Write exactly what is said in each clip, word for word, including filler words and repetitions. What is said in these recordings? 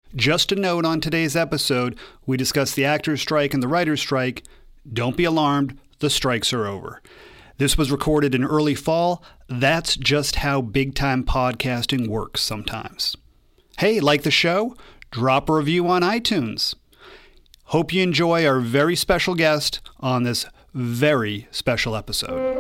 Just a note on today's episode, we discuss the actors' strike and the writers' strike. Don't be alarmed, the strikes are over. This was recorded in early fall. That's just how big-time podcasting works sometimes. Hey, like the show? Drop a review on iTunes. Hope you enjoy our very special guest on this very special episode.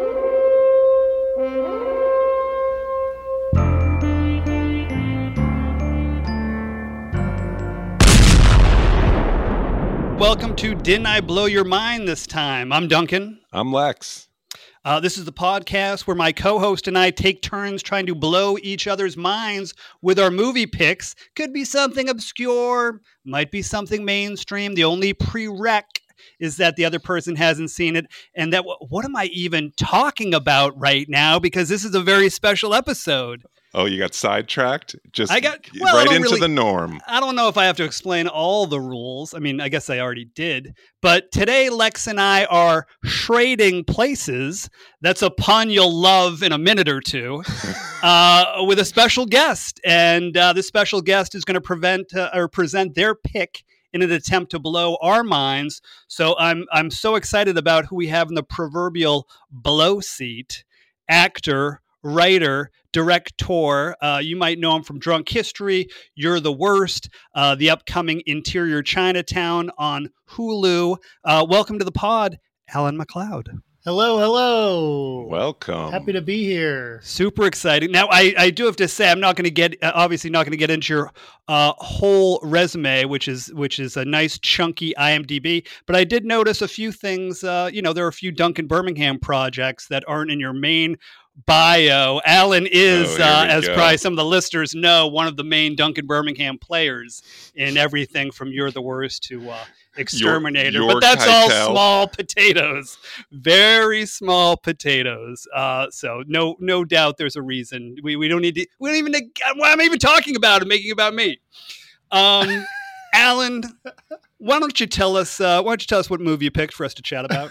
Welcome to Didn't I Blow Your Mind This Time? I'm Duncan. I'm Lex. Uh, this is the podcast where my co-host and I take turns trying to blow each other's minds with our movie picks. Could be something obscure, might be something mainstream. The only prereq is that the other person hasn't seen it. And that, what am I even talking about right now? Because this is a very special episode. Oh, you got sidetracked? Just I got, well, right I into really, the norm. I don't know if I have to explain all the rules. I mean, I guess I already did. But today, Lex and I are trading places. That's a pun you'll love in a minute or two uh, with a special guest. And uh, this special guest is going to prevent uh, or present their pick in an attempt to blow our minds. So I'm I'm so excited about who we have in the proverbial blow seat. Actor, writer, director. Uh, you might know him from Drunk History, You're the Worst, uh, the upcoming Interior Chinatown on Hulu. Uh, welcome to the pod, Alan McLeod. Hello, hello. Welcome. Happy to be here. Super exciting. Now, I, I do have to say, I'm not going to get, uh, obviously not going to get into your uh, whole resume, which is which is a nice chunky I M D B, but I did notice a few things. Uh, you know, there are a few Duncan Birmingham projects that aren't in your main bio. Alan is, oh, uh, as go. probably some of the listeners know, one of the main Duncan Birmingham players in everything from You're the Worst to uh, Exterminator. Your, your but that's Keitel. all small potatoes, very small potatoes. Uh, so no, no doubt there's a reason. We we don't need to. We don't even. Why am I even talking about it? Making it about me. Um, Alan, why don't you tell us? Uh, why don't you tell us what movie you picked for us to chat about?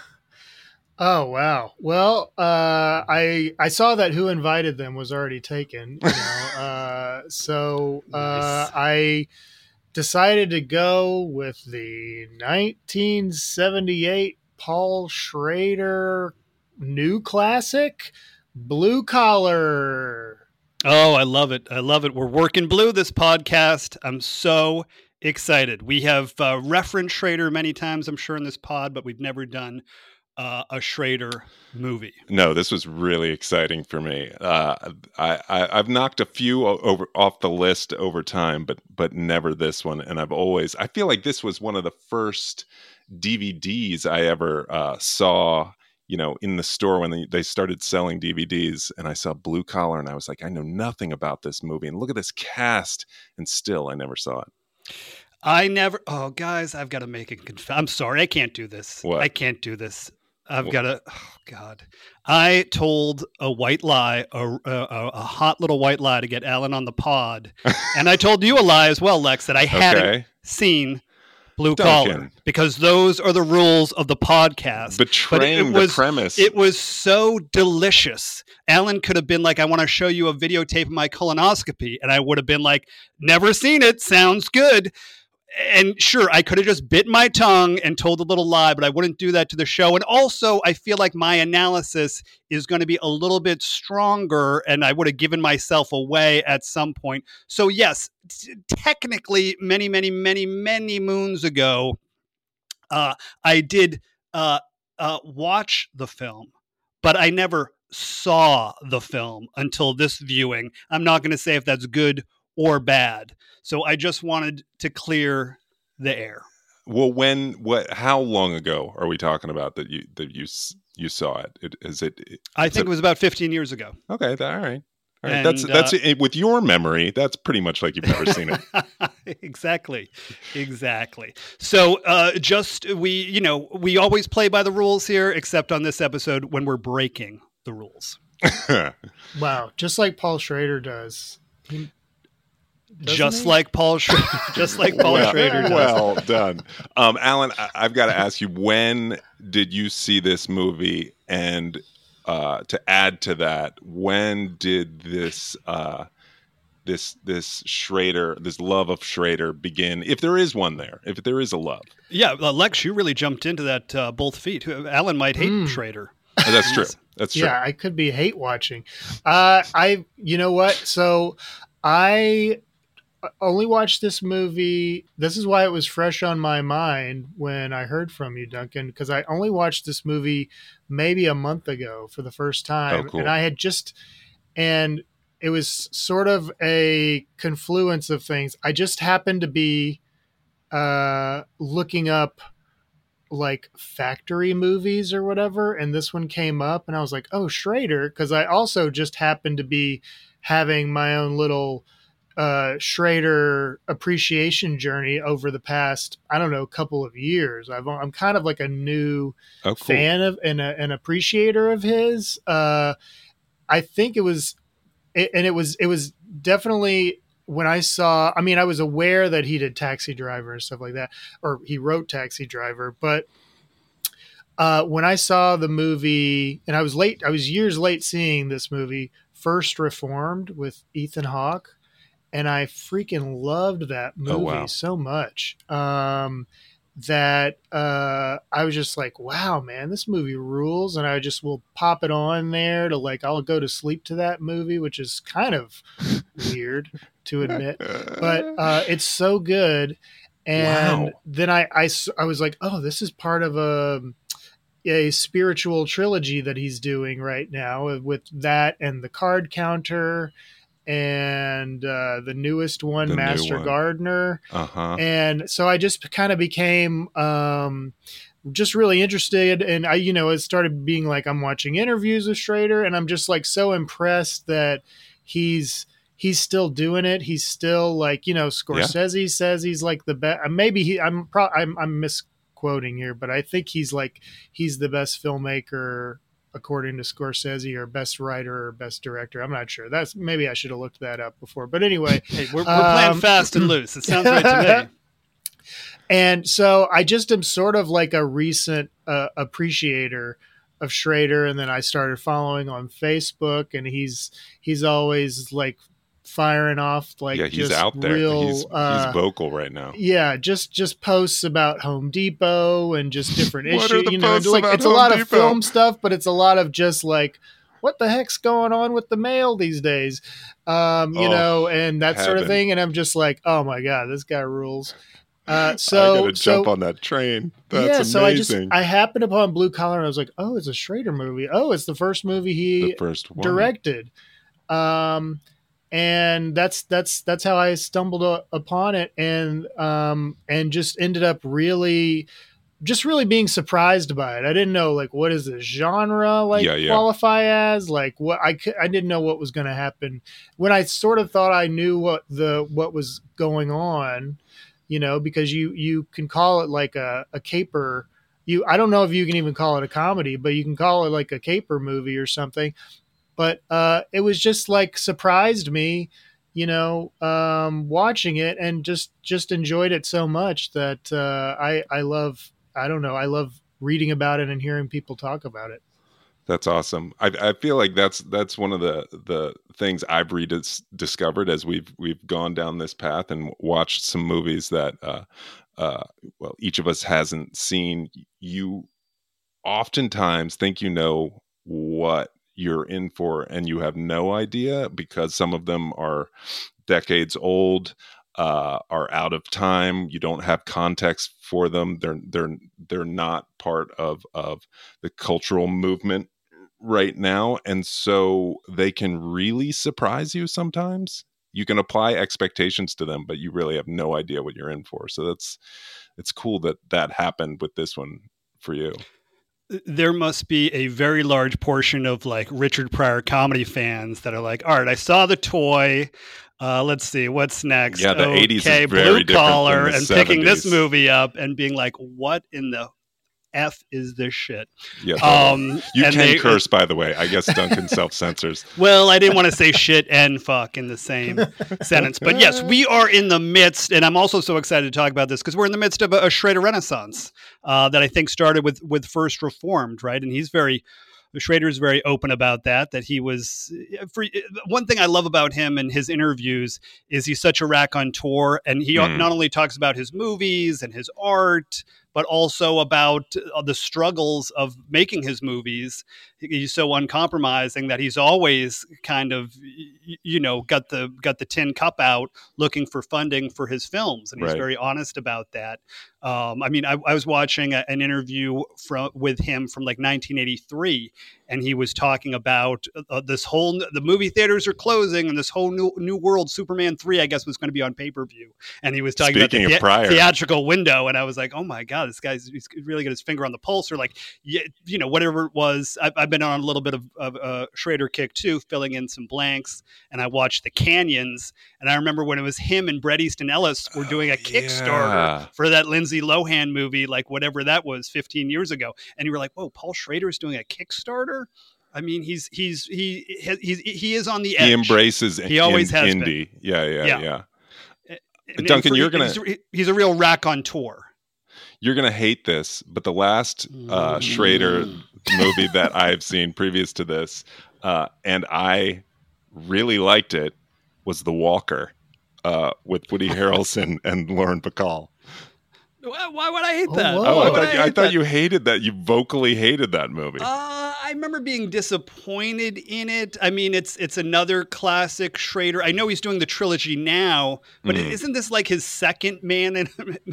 Oh wow! Well, uh, I I saw that Who Invited Them was already taken, you know, uh, so uh, Nice. I decided to go with the nineteen seventy-eight Paul Schrader new classic, Blue Collar. Oh, I love it! I love it. We're working blue this podcast. I'm so excited. We have uh, referenced Schrader many times, I'm sure, in this pod, but we've never done Uh, a Schrader movie. No, this was really exciting for me. Uh, I, I I've knocked a few over off the list over time, but but never this one. And I've always I feel like this was one of the first D V Ds I ever uh, saw. You know, in the store when they, they started selling D V Ds, and I saw Blue Collar, and I was like, I know nothing about this movie, and look at this cast, and still I never saw it. I never. Oh, guys, I've got to make a confession. I'm sorry, I can't do this. What? I can't do this. I've What? got to. Oh God, I told a white lie, a, a, a hot little white lie to get Alan on the pod, and I told you a lie as well, Lex, that I hadn't Okay. seen Blue Duncan. Collar because those are the rules of the podcast. Betraying was, the premise. It was so delicious. Alan could have been like, I want to show you a videotape of my colonoscopy. And I would have been like, never seen it. Sounds good. And sure, I could have just bit my tongue and told a little lie, but I wouldn't do that to the show. And also, I feel like my analysis is going to be a little bit stronger, and I would have given myself away at some point. So yes, t- technically, many, many, many, many moons ago, uh, I did uh, uh, watch the film, but I never saw the film until this viewing. I'm not going to say if that's good or bad. So I just wanted to clear the air. Well, when, what, how long ago are we talking about that you that you s- you saw it? it is it? it I is think it was about fifteen years ago. Okay, that, all right. All right. And, that's that's uh, it, with your memory. That's pretty much like you've never seen it. Exactly, exactly. So uh, just we, you know, we always play by the rules here, except on this episode when we're breaking the rules. Wow, just like Paul Schrader does. He, doesn't Just he? like Paul, Schrader, just like Paul well, Schrader does. well done, um, Alan. I, I've got to ask you: when did you see this movie? And uh, to add to that, when did this uh, this this Schrader, this love of Schrader begin, if there is one there, if there is a love? Yeah, uh, Lex, you really jumped into that uh, both feet. Alan might hate Mm. Schrader. Oh, that's true. That's true. Yeah, I could be hate watching. Uh, I, you know what? So I only watched this movie. This is why it was fresh on my mind when I heard from you, Duncan, because I only watched this movie maybe a month ago for the first time. Oh, cool. And I had just, and it was sort of a confluence of things. I just happened to be uh, looking up like factory movies or whatever, and this one came up and I was like, oh, Schrader, because I also just happened to be having my own little uh Schrader appreciation journey over the past, I don't know, couple of years. I've I'm kind of like a new Oh, cool. fan of and a, an appreciator of his. uh I think it was it, and it was it was definitely when I saw, I mean, I was aware that he did Taxi Driver and stuff like that, or he wrote Taxi Driver, but uh, when I saw the movie, and I was late, I was years late seeing this movie, First Reformed with Ethan Hawke, and I freaking loved that movie Oh, wow. so much um, that uh, I was just like, wow, man, this movie rules. And I just will pop it on there to like, I'll go to sleep to that movie, which is kind of weird to admit, but uh, it's so good. And Wow. then I, I, s- I was like, oh, this is part of a, a spiritual trilogy that he's doing right now with that and The Card Counter and uh, the newest one, The new Master one. Gardener. Uh-huh. And so I just kind of became um, just really interested. And I, you know, it started being like, I'm watching interviews with Schrader and I'm just like so impressed that he's, he's still doing it. He's still like, you know, Scorsese says he's like the best. Maybe he, I'm pro I'm, I'm misquoting here, but I think he's like, he's the best filmmaker according to Scorsese, or best writer or best director. I'm not sure. That's maybe I should have looked that up before, but anyway. Hey, we're, we're playing Um, fast and loose. It sounds right to me. And so I just am sort of like a recent uh, appreciator of Schrader. And then I started following on Facebook, and he's, he's always like firing off like yeah, he's just out there. real, he's uh, he's vocal right now. yeah, just just posts about Home Depot and just different What are issues. the You know, posts like about it's a Home lot of Depot? film stuff, but it's a lot of just like, what the heck's going on with the mail these days? Um, you Oh, know, and that sort of heaven. thing. And I'm just like, oh my god, this guy rules. Uh, I so gotta jump so on that train. That's yeah, amazing. so I just I happened upon Blue Collar and I was like, oh, it's a Schrader movie. Oh, it's the first movie he the first one. directed. Um, and that's that's that's how I stumbled a, upon it, and um, and just ended up really, just really being surprised by it. I didn't know like what is this genre like Yeah, yeah. qualify as, like what I cou- I didn't know what was going to happen when I sort of thought I knew what the what was going on, you know, because you you can call it like a, a caper. You I don't know if you can even call it a comedy, but you can call it like a caper movie or something. But uh, it was just like surprised me, you know, um, watching it, and just just enjoyed it so much that uh, I I love I don't know I love reading about it and hearing people talk about it. That's awesome. I, I feel like that's that's one of the the things I've rediscovered as we've we've gone down this path and watched some movies that uh, uh, well each of us hasn't seen. You oftentimes think you know what you're in for, and you have no idea, because some of them are decades old, uh, are out of time. You don't have context for them. They're they're they're not part of of the cultural movement right now, and so they can really surprise you sometimes. You can apply expectations to them, but you really have no idea what you're in for. So that's it's cool that that happened with this one for you. There must be a very large portion of like Richard Pryor comedy fans that are like, all right, I saw The Toy. Uh, let's see, what's next? Yeah, the eighties is Okay, very Blue different Collar, than the and picking this seventies. movie up and being like, what in the F is this shit? Yeah, totally. Um, You and can they- curse, by the way. I guess Duncan self-censors. Well, I didn't want to say shit and fuck in the same sentence. But yes, we are in the midst, and I'm also so excited to talk about this because we're in the midst of a, a Schrader Renaissance uh, that I think started with with First Reformed, right? And he's very Schrader's very open about that, that he was for one thing I love about him and his interviews is he's such a raconteur, and he Hmm. not only talks about his movies and his art, but also about uh, the struggles of making his movies. He's so uncompromising that he's always kind of, you know, got the got the tin cup out looking for funding for his films, and he's Right. very honest about that. Um, I mean, I, I was watching a, an interview from with him from like nineteen eighty-three, and he was talking about uh, this whole the movie theaters are closing, and this whole new new world Superman three, I guess, was going to be on pay per view, and he was talking Speaking about the of Pryor. theatrical window, and I was like, oh my god, this guy's he's really got his finger on the pulse, or like, you know, whatever it was. I've, I've been on a little bit of, of uh, Schrader kick too, filling in some blanks, and I watched The Canyons, and I remember when it was him and Bret Easton Ellis were doing a Oh, Kickstarter yeah. for that Lindsay Lohan movie, like whatever that was, fifteen years ago, and you were like, whoa, Paul Schrader's doing a Kickstarter. I mean, he's he's he he's he is on the edge. He embraces He always in, has indie. Yeah, yeah, Yeah. yeah. And- and Duncan, for- you're gonna- he's, he's a real raconteur. You're gonna hate this, but the last uh, Schrader movie that I've seen previous to this, uh, and I really liked it, was The Walker uh, with Woody Harrelson and Lauren Bacall. Why, why would I hate Oh, that? whoa. Oh, Why I would thought, you, I hate thought that? you hated that. You vocally hated that movie. Uh, I remember being disappointed in it. I mean, it's it's another classic Schrader. I know he's doing the trilogy now, but Mhm. isn't this like his second man? In,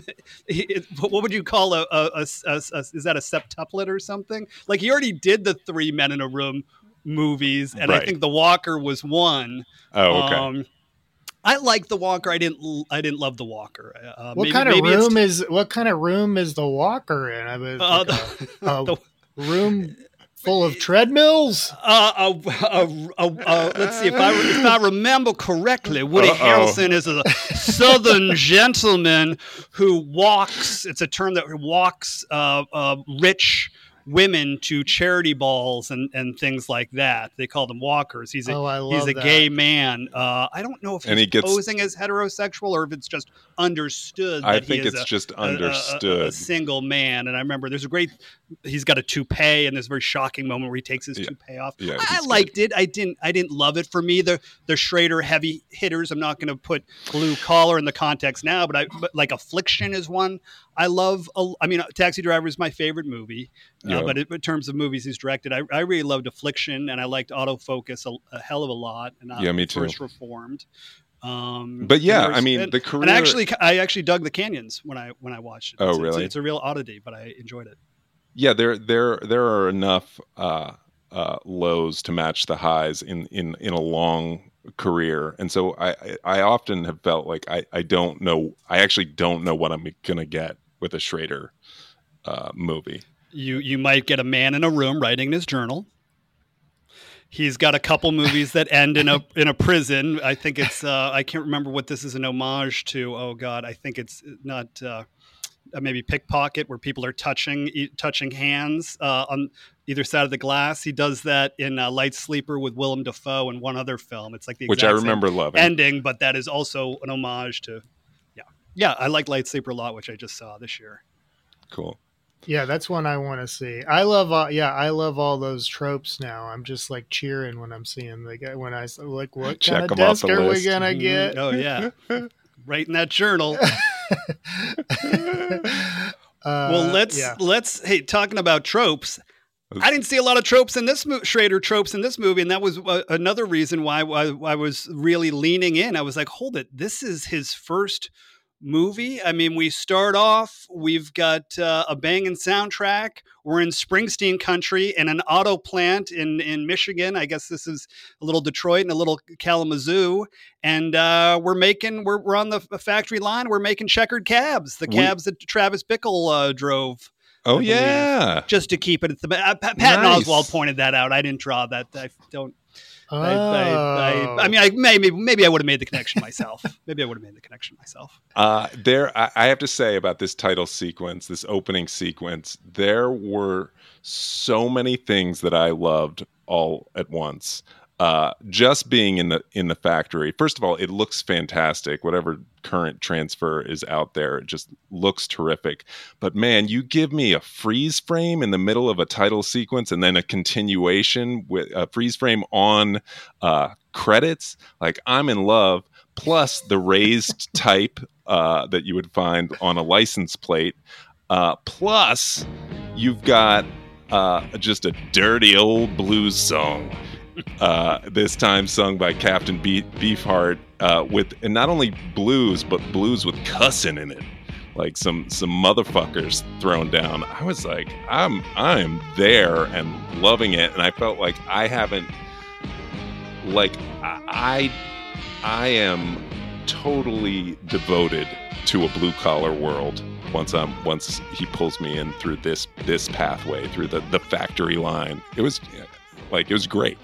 what would you call a, a, a, a, a is that a septuplet or something? Like he already did the Three Men in a Room movies, and Right. I think The Walker was one. oh, okay. Um, I like The Walker. I didn't. l- I didn't love The Walker. Uh, What maybe- kind of maybe it's- room is what kind of room is the Walker in? I mean, Uh, like a, a the- room full of treadmills. Uh, uh, uh, uh, uh, let's see if I if I remember correctly. Woody Uh-oh. Harrelson is a Southern gentleman who walks. It's a term that walks uh, uh, rich women to charity balls and, and things like that. They call them walkers. He's a Oh, I love he's a that. gay man. Uh, I don't know if he's And he gets- posing as heterosexual or if it's just understood. I that he think is it's a- just a- a- understood. A, a single man. And I remember there's a great, he's got a toupee, and there's a very shocking moment where he takes his Yeah. toupee off. Yeah, I, he's I good. liked it. I didn't, I didn't love it. For me, the, the Schrader heavy hitters, I'm not going to put Blue Collar in the context now, but I, but like Affliction is one I love. A, I mean, Taxi Driver is my favorite movie, uh, Yeah. but in terms of movies he's directed, I, I really loved Affliction, and I liked Autofocus a, a hell of a lot. And uh, Yeah, me too. First Reformed. Um, But yeah, and there's- I mean, and- the career. and actually, I actually dug The Canyons when I when I watched it. Oh, It's- it's- really? It's, a real oddity, but I enjoyed it. yeah, there there there are enough uh, uh, lows to match the highs in in in a long career, and so I I I often have felt like I I don't know. I actually don't know what I'm gonna get with a Schrader uh, movie. You you might get a man in a room writing in his journal. He's got a couple movies that end in a in a prison. I think it's uh, I can't remember what this is an homage to. Oh God, I think it's not uh, maybe Pickpocket, where people are touching e- touching hands uh, on either side of the glass. He does that in uh, Light Sleeper with Willem Dafoe and one other film. It's like the Which I exact same remember loving. ending, but that is also an homage to. Yeah, yeah, I like Light Sleeper a lot, which I just saw this year. Cool. Yeah, that's one I want to see. I love, uh, yeah, I love all those tropes now. I'm just like cheering when I'm seeing the guy. When I s- like, what Check kind of 'em off desk the are we list. gonna Mhm. get? Oh yeah, right in that journal. Uh, Well, let's yeah. let's hey, talking about tropes. I didn't see a lot of tropes in this mo- Schrader tropes in this movie, and that was uh, another reason why, why I was really leaning in. I was like, hold it, this is his first movie. I mean, we start off, we've got uh, a banging soundtrack. We're in Springsteen country in an auto plant in in Michigan. I guess this is a little Detroit and a little Kalamazoo, and uh, we're making we're we're on the f- factory line. We're making checkered cabs, the We- cabs that Travis Bickle uh, drove. Oh believe. yeah. Just to keep it at the uh, Pat, Patton Nice. Oswald pointed that out. I didn't draw that. I don't. Oh. I, I, I, I mean, I maybe maybe I would have made the connection myself. maybe I would have made the connection myself. Uh, there, I, I have to say about this title sequence, this opening sequence, there were so many things that I loved all at once. Uh, just being in the in the factory, first of all, it looks fantastic. Whatever current transfer is out there, it just looks terrific. But man, you give me a freeze frame in the middle of a title sequence, and then a continuation with a freeze frame on uh, credits. Like, I'm in love. Plus the raised type uh, that you would find on a license plate. Uh, plus, you've got uh, just a dirty old blues song. Uh, this time sung by Captain Be- Beefheart, uh, with and not only blues, but blues with cussing in it, like some some motherfuckers thrown down. I was like, I'm I'm there and loving it, and I felt like I haven't, like I I am totally devoted to a blue collar world. Once I'm once he pulls me in through this this pathway through the the factory line, it was like it was great.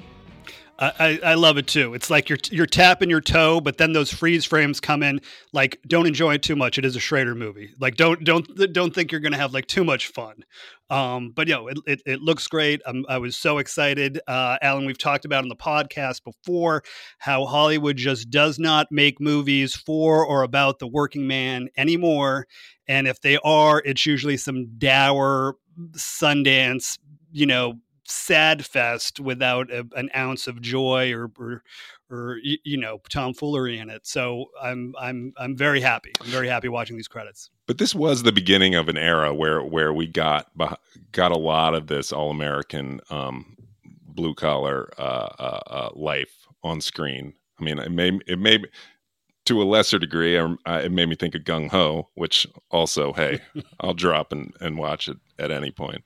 I, I love it too. It's like you're you're tapping your toe, but then those freeze frames come in. Like, don't enjoy it too much. It is a Schrader movie. Like, don't don't don't think you're gonna have like too much fun. Um, but you know, it, it it looks great. I'm, I was so excited, uh, Alan. We've talked about on the podcast before how Hollywood just does not make movies for or about the working man anymore. And if they are, it's usually some dour Sundance, you know, sad fest without a, an ounce of joy or, or, or you know, tomfoolery in it. So I'm, I'm, I'm very happy. I'm very happy watching these credits. But this was the beginning of an era where, where we got, got a lot of this all American, um, blue collar, uh, uh, uh, life on screen. I mean, it may, it may, to a lesser degree, uh, it made me think of Gung Ho, which also, hey, I'll drop and, and watch it at any point.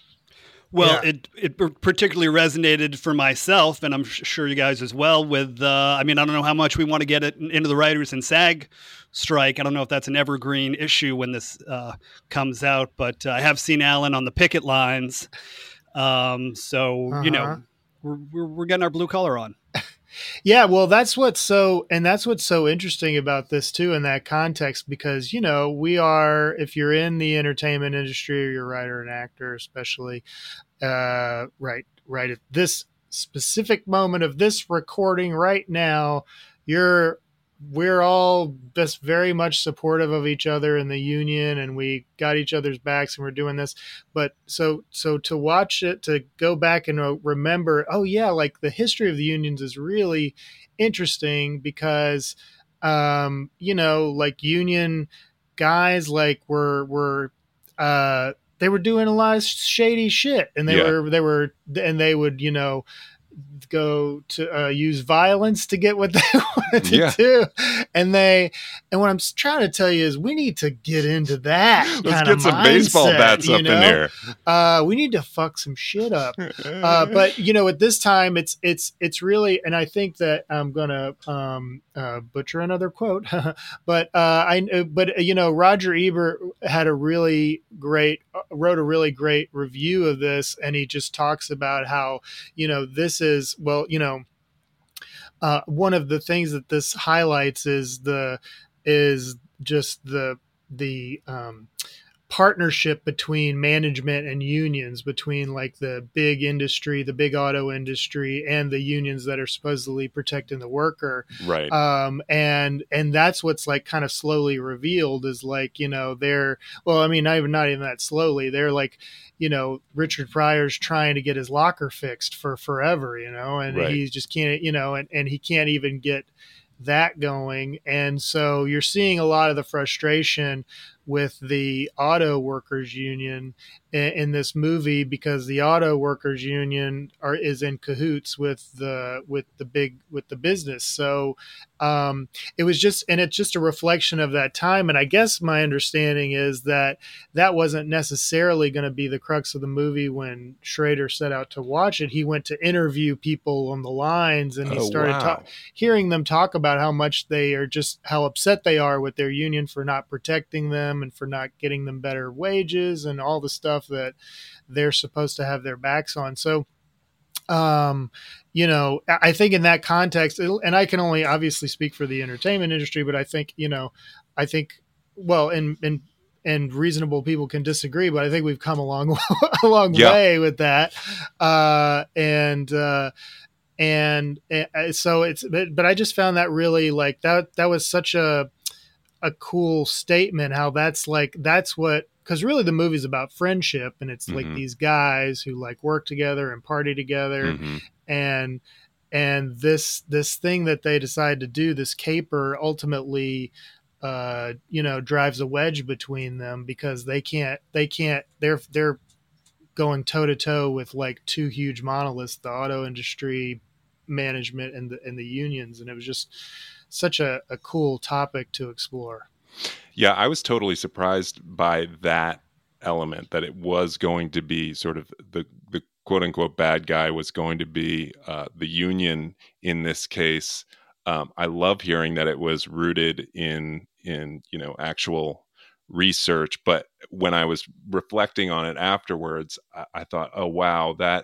Well, yeah. it it particularly resonated for myself, and I'm sure you guys as well. With, uh, I mean, I don't know how much we want to get it into the writers and SAG strike. I don't know if that's an evergreen issue when this uh, comes out, but uh, I have seen Alan on the picket lines, um, so uh-huh. you know, we're, we're we're getting our blue collar on. Yeah, well, that's what's so, and that's what's so interesting about this too, in that context, because, you know, we are, if you're in the entertainment industry or you're a writer and actor, especially, uh, right, right at this specific moment of this recording right now, you're, we're all just very much supportive of each other in the union, and we got each other's backs, and we're doing this. But so, so to watch it, to go back and remember, oh yeah, like the history of the unions is really interesting because, um, you know, like union guys, like were, were, uh, they were doing a lot of shady shit, and they yeah. were, they were, and they would, you know, go to uh, use violence to get what they wanted to yeah. do, and they and what I'm trying to tell you is we need to get into that. Let's get some mindset, baseball bats up know? in here. Uh, we need to fuck some shit up. Uh, but you know, at this time, it's it's it's really, and I think that I'm gonna um, uh, butcher another quote, but uh, I but you know, Roger Ebert had a really great wrote a really great review of this, and he just talks about how, you know, this is, well, you know, uh, one of the things that this highlights is the is just the the um, partnership between management and unions, between like the big industry, the big auto industry, and the unions that are supposedly protecting the worker. Right. Um, and, and that's what's like kind of slowly revealed is like, you know, they're, well, I mean, not even, not even that slowly. They're like, you know, Richard Pryor's trying to get his locker fixed for forever, you know, and right. he just can't, you know, and, and he can't even get that going. And so you're seeing a lot of the frustration with the auto workers union in, in this movie, because the auto workers union are is in cahoots with the with the big with the business. So um, it was just, and it's just a reflection of that time. And I guess my understanding is that that wasn't necessarily going to be the crux of the movie when Schrader set out to watch it. He went to interview people on the lines, and he oh, started wow. ta- hearing them talk about how much they are just how upset they are with their union for not protecting them and for not getting them better wages and all the stuff that they're supposed to have their backs on. So, um, you know, I think in that context, and I can only obviously speak for the entertainment industry, but I think, you know, I think, well, and, and, and reasonable people can disagree, but I think we've come a long, a long yeah. way with that. Uh, and, uh, and uh, so it's but, but I just found that really like that that was such a a cool statement, how that's like that's what, because really the movie's about friendship, and it's like Mhm. these guys who like work together and party together, Mhm. and and this this thing that they decide to do, this caper, ultimately uh you know drives a wedge between them, because they can't they can't they're they're going toe to toe with like two huge monoliths, the auto industry management and the and the unions, and it was just such a, a cool topic to explore. Yeah, I was totally surprised by that element, that it was going to be sort of the the quote unquote bad guy was going to be uh, the union in this case. Um, I love hearing that it was rooted in in you know actual research, but when I was reflecting on it afterwards, I, I thought, oh wow, that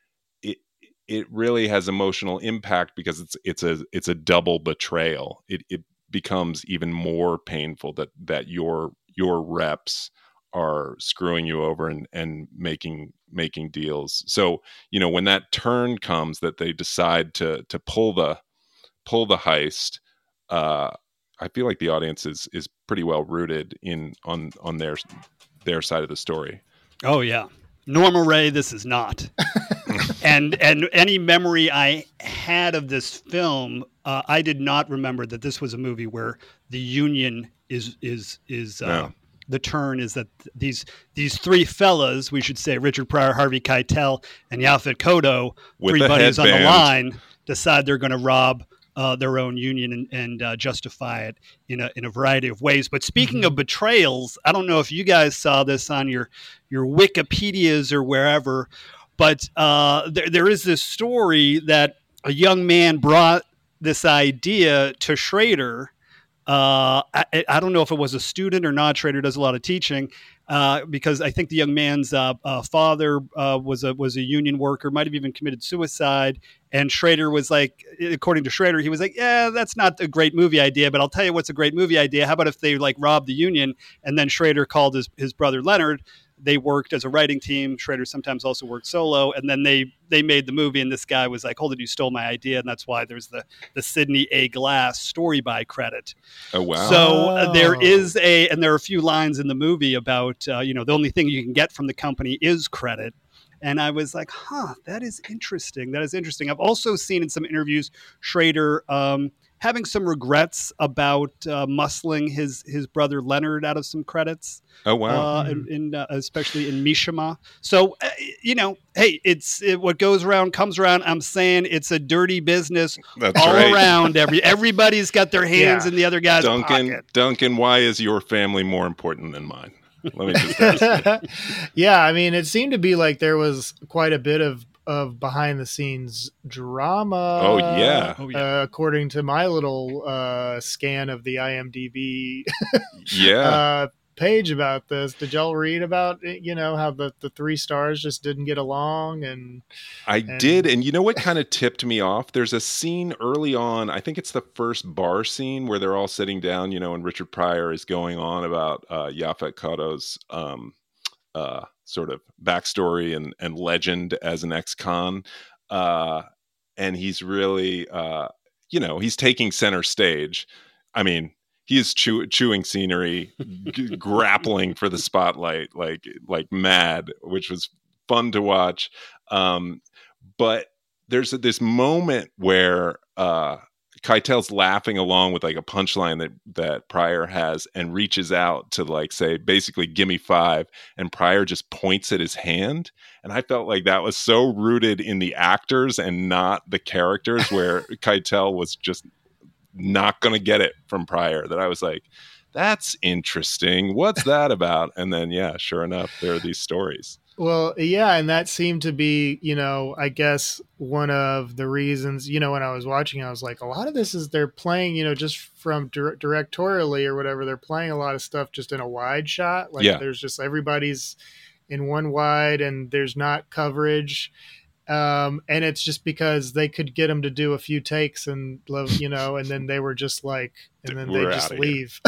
it it really has emotional impact, because it's it's a it's a double betrayal. It it becomes even more painful that that your your reps are screwing you over and and making making deals. So, you know, when that turn comes, that they decide to to pull the pull the heist, uh I feel like the audience is is pretty well rooted in on on their their side of the story. Oh yeah, Norma Ray, this is not. and and any memory I had of this film, uh, I did not remember that this was a movie where the union is is is uh, No. the turn is that these these three fellas, we should say Richard Pryor, Harvey Keitel, and Yaphet Kotto, With three the buddies on the headband. line, decide they're going to rob uh, their own union and, and uh, justify it in a in a variety of ways. But speaking Mhm. of betrayals, I don't know if you guys saw this on your your Wikipedias or wherever, but uh, there there is this story that a young man brought this idea to Schrader. Uh, I, I don't know if it was a student or not. Schrader does a lot of teaching, uh, because I think the young man's uh, uh, father uh, was a was a union worker, might have even committed suicide. And Schrader was like, according to Schrader, he was like, "Yeah, that's not a great movie idea, but I'll tell you what's a great movie idea. How about if they like rob the union?" And then Schrader called his his brother Leonard. They worked as a writing team. Schrader sometimes also worked solo, and then they they made the movie. And this guy was like, "Hold it, you stole my idea," and that's why there's the the Sidney A. Glass story by credit. Oh wow. So uh, there Oh. is a, and there are a few lines in the movie about, uh, you know, the only thing you can get from the company is credit. And I was like, huh, that is interesting. That is interesting. I've also seen in some interviews Schrader um, having some regrets about uh, muscling his his brother Leonard out of some credits. Oh wow. Uh, in, in uh, especially in Mishima. So uh, you know, hey, it's it, what goes around comes around. I'm saying it's a dirty business That's all right. around. Every everybody's got their hands Yeah. in the other guy's Duncan, pocket. Duncan, why is your family more important than mine? Let me just ask you. Yeah, I mean, it seemed to be like there was quite a bit of of behind the scenes drama. Oh, yeah. Oh, yeah. Uh, according to my little uh, scan of the I M D B Yeah. uh, page about this. Did y'all read about it, you know, how the, the three stars just didn't get along? And I and- did. And you know what kind of tipped me off? There's a scene early on, I think it's the first bar scene where they're all sitting down, you know, and Richard Pryor is going on about uh, Yaphet Kotto's um, uh, sort of backstory and, and legend as an ex-con. Uh, and he's really, uh, you know, he's taking center stage. I mean, he is chew- chewing scenery, g- grappling for the spotlight like like mad, which was fun to watch. Um, but there's a, this moment where uh, Keitel's laughing along with like a punchline that that Pryor has, and reaches out to like say basically "Gimme five," and Pryor just points at his hand. And I felt like that was so rooted in the actors and not the characters, where Keitel was just not going to get it from Pryor, that I was like, that's interesting. What's that about? And then, yeah, sure enough, there are these stories. Well, yeah, and that seemed to be, you know, I guess one of the reasons, you know, when I was watching, I was like, a lot of this is they're playing, you know, just from dir- directorially or whatever, they're playing a lot of stuff just in a wide shot. Like Yeah. there's just everybody's in one wide and there's not coverage. Um, and it's just because they could get them to do a few takes and love, you know, and then they were just like, and then We're they just outta here. leave.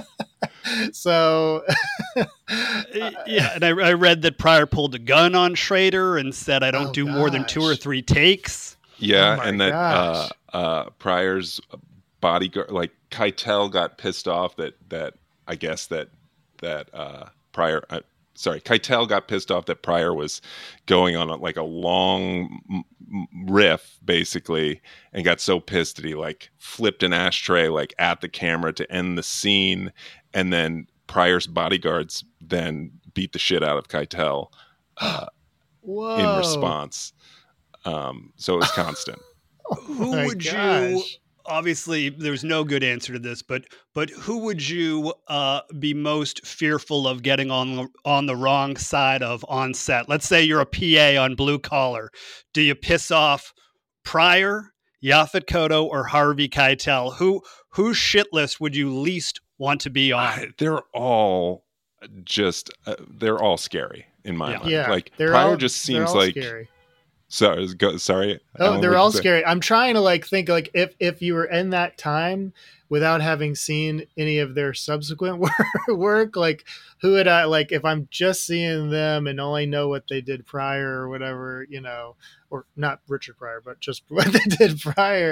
So, Yeah, and I, I read that Pryor pulled a gun on Schrader and said, "I don't Oh, do more than two or gosh. three takes." Yeah, Oh my and that uh, gosh. uh, Pryor's bodyguard, like Keitel, got pissed off that that I guess that that uh, Pryor, uh, sorry, Keitel got pissed off that Pryor was going on a, like a long m- m- riff, basically, and got so pissed that he like flipped an ashtray like at the camera to end the scene, and then Pryor's bodyguards then beat the shit out of Keitel uh, in Whoa. response. Um, so it was constant. Oh Who my would you? gosh. Obviously, there's no good answer to this, but but who would you uh, be most fearful of getting on the- on the wrong side of on set? Let's say you're a P A on Blue Collar. Do you piss off Pryor, Yaphet Kotto, or Harvey Keitel? Who whose shit list would you least want to be on? I, they're all just uh, they're all scary in my Yeah. mind. Yeah. Like They're Pryor all just they're seems all like scary. sorry, go, sorry. Oh, Alan, they're what'd you all say? scary. I'm trying to like think like if if you were in that time without having seen any of their subsequent work, work like who would I like if I'm just seeing them and only know what they did prior or whatever, you know, or not Richard Pryor, but just what they did prior,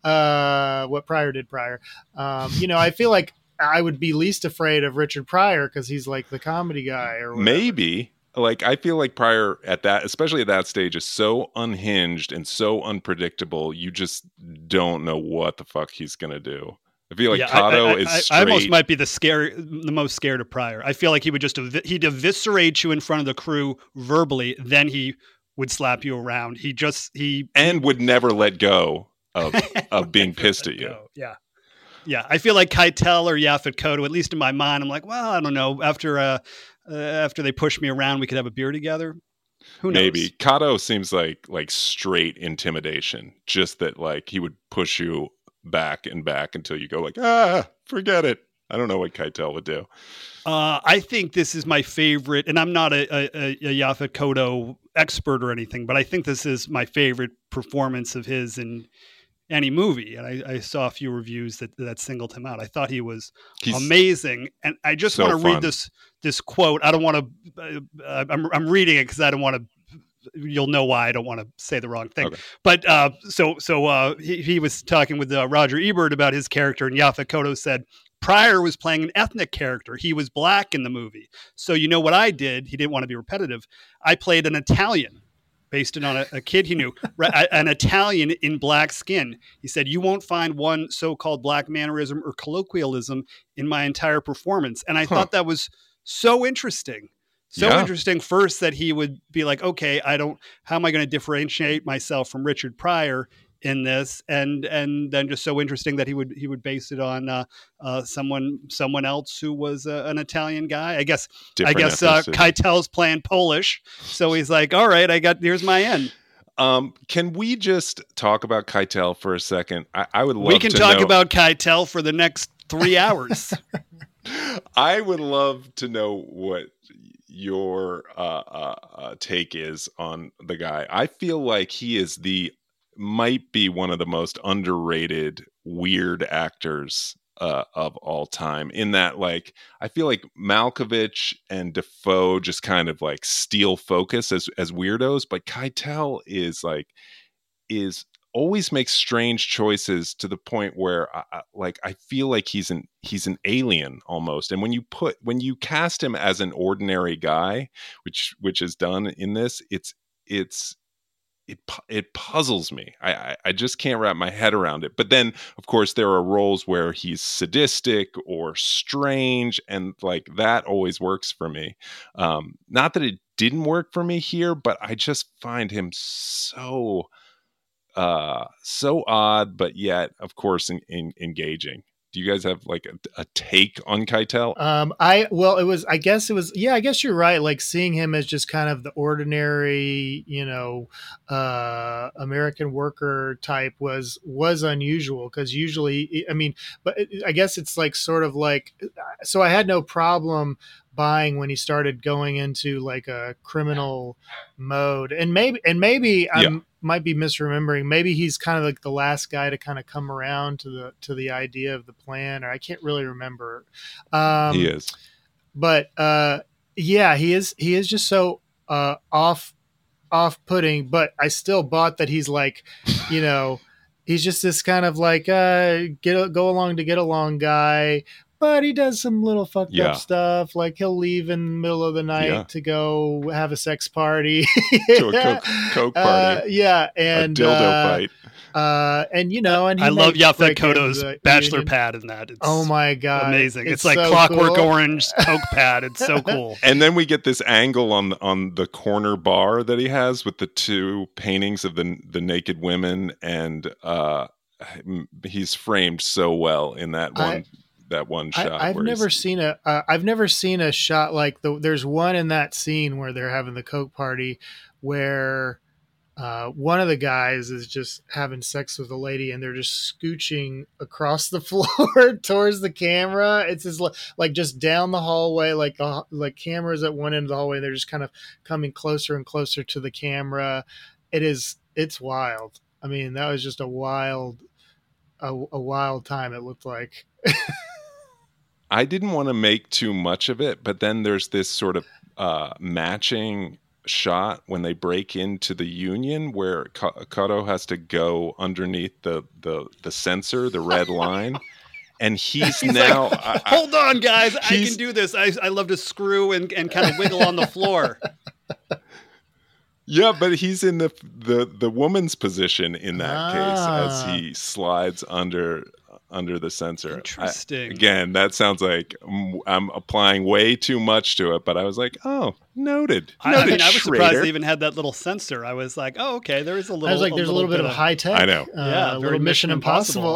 uh, what Pryor did prior. Um, you know, I feel like I would be least afraid of Richard Pryor because he's like the comedy guy or whatever. Maybe. Like I feel like Pryor at that, especially at that stage, is so unhinged and so unpredictable. You just don't know what the fuck he's gonna do. I feel like Yeah, Kato I, I, is I, straight. I almost might be the scary, the most scared of Pryor. I feel like he would just ev- he'd eviscerate you in front of the crew verbally, then he would slap you around. He just he and would never let go of of being Never pissed let at you. go. Yeah, yeah. I feel like Keitel or Yaphet Kotto, at least in my mind, I'm like, well, I don't know. After uh, uh after they push me around, we could have a beer together. Who knows? Maybe Kato seems like like straight intimidation. Just that like he would push you back and back until you go like, ah, forget it. I don't know what Keitel would do. Uh, I think this is my favorite, and I'm not a, a, a Yaphet Kotto expert or anything, but I think this is my favorite performance of his in any movie. And I, I saw a few reviews that that singled him out. I thought he was He's amazing, and I just so want to read fun. this this quote. I don't want to. Uh, I'm I'm reading it because I don't want to. You'll know why I don't want to say the wrong thing. Okay. But uh, so so uh, he, he was talking with uh, Roger Ebert about his character, and Yaphet Kotto said Pryor was playing an ethnic character. He was black in the movie. So you know what I did? He didn't want to be repetitive. I played an Italian based it on a, a kid he knew, an Italian in black skin. He said, you won't find one so-called black mannerism or colloquialism in my entire performance. And I Huh. thought that was so interesting. So Yeah. interesting first that he would be like, okay, I don't, how am I going to differentiate myself from Richard Pryor in this? And, and then just so interesting that he would, he would base it on uh, uh, someone, someone else who was uh, an Italian guy. I guess, Different I guess uh, ethnicity. Keitel's playing Polish. So he's like, all right, I got, here's my end. Um, can we just talk about Keitel for a second? I, I would love We can to talk know, about Keitel for the next three hours. I would love to know what your uh, uh, uh, take is on the guy. I feel like he is the might be one of the most underrated weird actors uh, of all time. In that, like, I feel like Malkovich and Defoe just kind of like steal focus as as weirdos, but Keitel is like is always makes strange choices to the point where I, I, like I feel like he's an he's an alien almost. And when you put when you cast him as an ordinary guy, which which is done in this, it's it's it it puzzles me. I, I I just can't wrap my head around it. But then of course there are roles where he's sadistic or strange, and like that always works for me. Um, not that it didn't work for me here, but I just find him so uh so odd, but yet of course in, in, engaging. Do you guys have like a, a take on Keitel? Um, I well, it was. I guess it was. Yeah, I guess you're right. Like seeing him as just kind of the ordinary, you know, uh, American worker type was was unusual because usually, I mean, but it, I guess it's like sort of like. So I had no problem buying when he started going into like a criminal mode, and maybe and maybe I'm. Yeah. Might be misremembering. Maybe he's kind of like the last guy to kind of come around to the to the idea of the plan, or I can't really remember. Um, He is. but uh, yeah, he is. He is just so uh, off off-putting, but I still bought that he's like, you know, he's just this kind of like uh, get go along to get along guy. But he does some little fucked Yeah. up stuff. Like he'll leave in the middle of the night Yeah. to go have a sex party. To a Coke, Coke party. Uh, yeah. And, a dildo uh, fight. Uh, and you know, and he I love might Yaphet break into Kotto's the bachelor union. pad in that. It's Oh my God. amazing. It's, It's like so Clockwork cool. Orange Coke pad. It's so cool. And then we get this angle on on the corner bar that he has with the two paintings of the the naked women, and uh, he's framed so well in that one I, that one shot. I, I've where never he's- seen a uh, I've never seen a shot like the. There's one in that scene where they're having the Coke party, where uh, one of the guys is just having sex with a lady, and they're just scooching across the floor towards the camera. It's just like, like just down the hallway, like the like cameras at one end of the hallway. They're just kind of coming closer and closer to the camera. It is it's wild. I mean, that was just a wild a, a wild time. It looked like. I didn't want to make too much of it, but then there's this sort of uh, matching shot when they break into the union where Kotto has to go underneath the the, the sensor, the red line, and he's, He's now like, I- I- hold on, guys, I he's- can do this. I, I love to screw and, and kind of wiggle on the floor. yeah, but he's in the the the woman's position in that Ah. case as he slides under under the sensor. I- Interesting. again, that sounds like mm, I'm applying way too much to it, but I was like, oh, noted. I, I noted mean, I was surprised Schrader. they even had that little sensor. I was like, oh, okay, there is a little. I was like, there's a little, bit of high tech. I know. Uh, Yeah, a very little Mission Mission Impossible.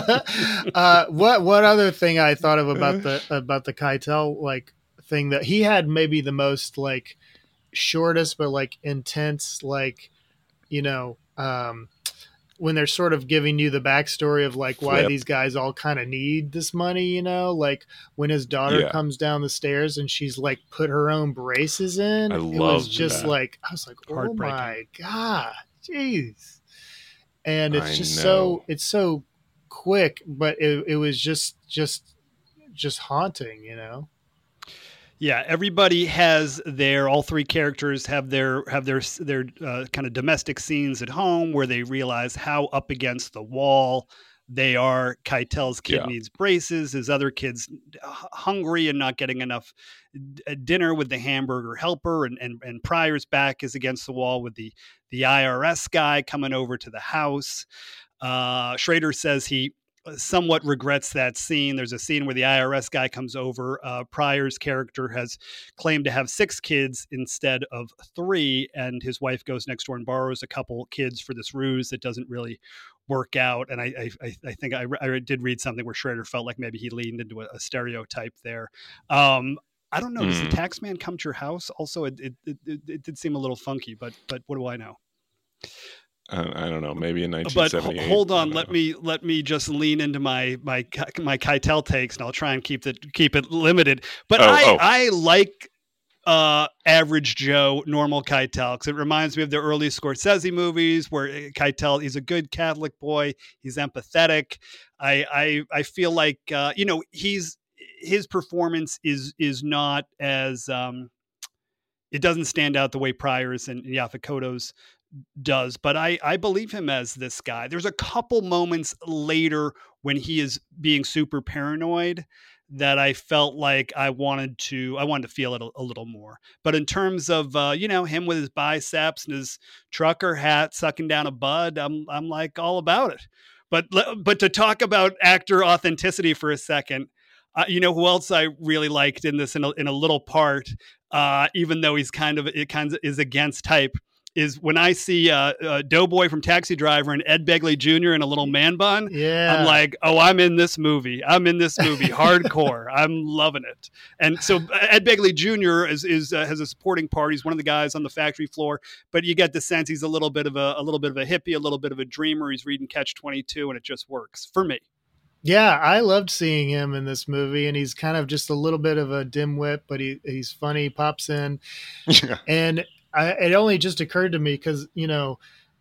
uh, what what other thing I thought of about the about the Keitel like thing that he had maybe the most like shortest but like intense like you know um, when they're sort of giving you the backstory of like why Flip. these guys all kind of need this money, you know, like when his daughter Yeah. comes down the stairs and she's like put her own braces in. I it was love just that. like I was like, oh Heartbreaking. my God, jeez. And it's I just know. so it's so quick, but it, it was just just just haunting, you know. Yeah, everybody has their. All three characters have their have their their uh, kind of domestic scenes at home where they realize how up against the wall they are. Keitel's kid Yeah. needs braces. His other kid's h- hungry and not getting enough d- dinner with the hamburger helper. And, and and Pryor's back is against the wall with the the I R S guy coming over to the house. Uh, Schrader says he somewhat regrets that scene. There's a scene where the I R S guy comes over. Uh, Pryor's character has claimed to have six kids instead of three, and his wife goes next door and borrows a couple kids for this ruse that doesn't really work out. And I, I, I think I, I did read something where Schrader felt like maybe he leaned into a, a stereotype there. Um, I don't know. Does the Mm. tax man come to your house? Also, it, it, it, it did seem a little funky, but but what do I know? Uh, I don't know, maybe in nineteen But ho- seventy-eight. hold I on, don't let know. me let me just lean into my my my Keitel takes, and I'll try and keep it keep it limited. But Oh, I oh. I like uh, average Joe, normal Keitel, because it reminds me of the early Scorsese movies where uh, Keitel, he's a good Catholic boy, he's empathetic. I I I feel like uh, you know he's his performance is is not as um, it doesn't stand out the way Pryor's and Yaphet Kotto's does, but I, I believe him as this guy. There's a couple moments later when he is being super paranoid that I felt like I wanted to, I wanted to feel it a, a little more. But in terms of, uh, you know, him with his biceps and his trucker hat sucking down a bud, I'm, I'm like all about it. But, but to talk about actor authenticity for a second, uh, you know who else I really liked in this in a, in a little part, uh, even though he's kind of, it kind of is against type, is when I see uh, uh, Doughboy from Taxi Driver and Ed Begley Junior in a little man bun. Yeah. I'm like, oh, I'm in this movie. I'm in this movie hardcore. I'm loving it. And so Ed Begley Junior is is uh, has a supporting part. He's one of the guys on the factory floor, but you get the sense he's a little bit of a, a little bit of a hippie, a little bit of a dreamer. He's reading Catch twenty-two, and it just works for me. Yeah, I loved seeing him in this movie, and he's kind of just a little bit of a dimwit, but he he's funny. He pops in, Yeah. and I, it only just occurred to me because you know,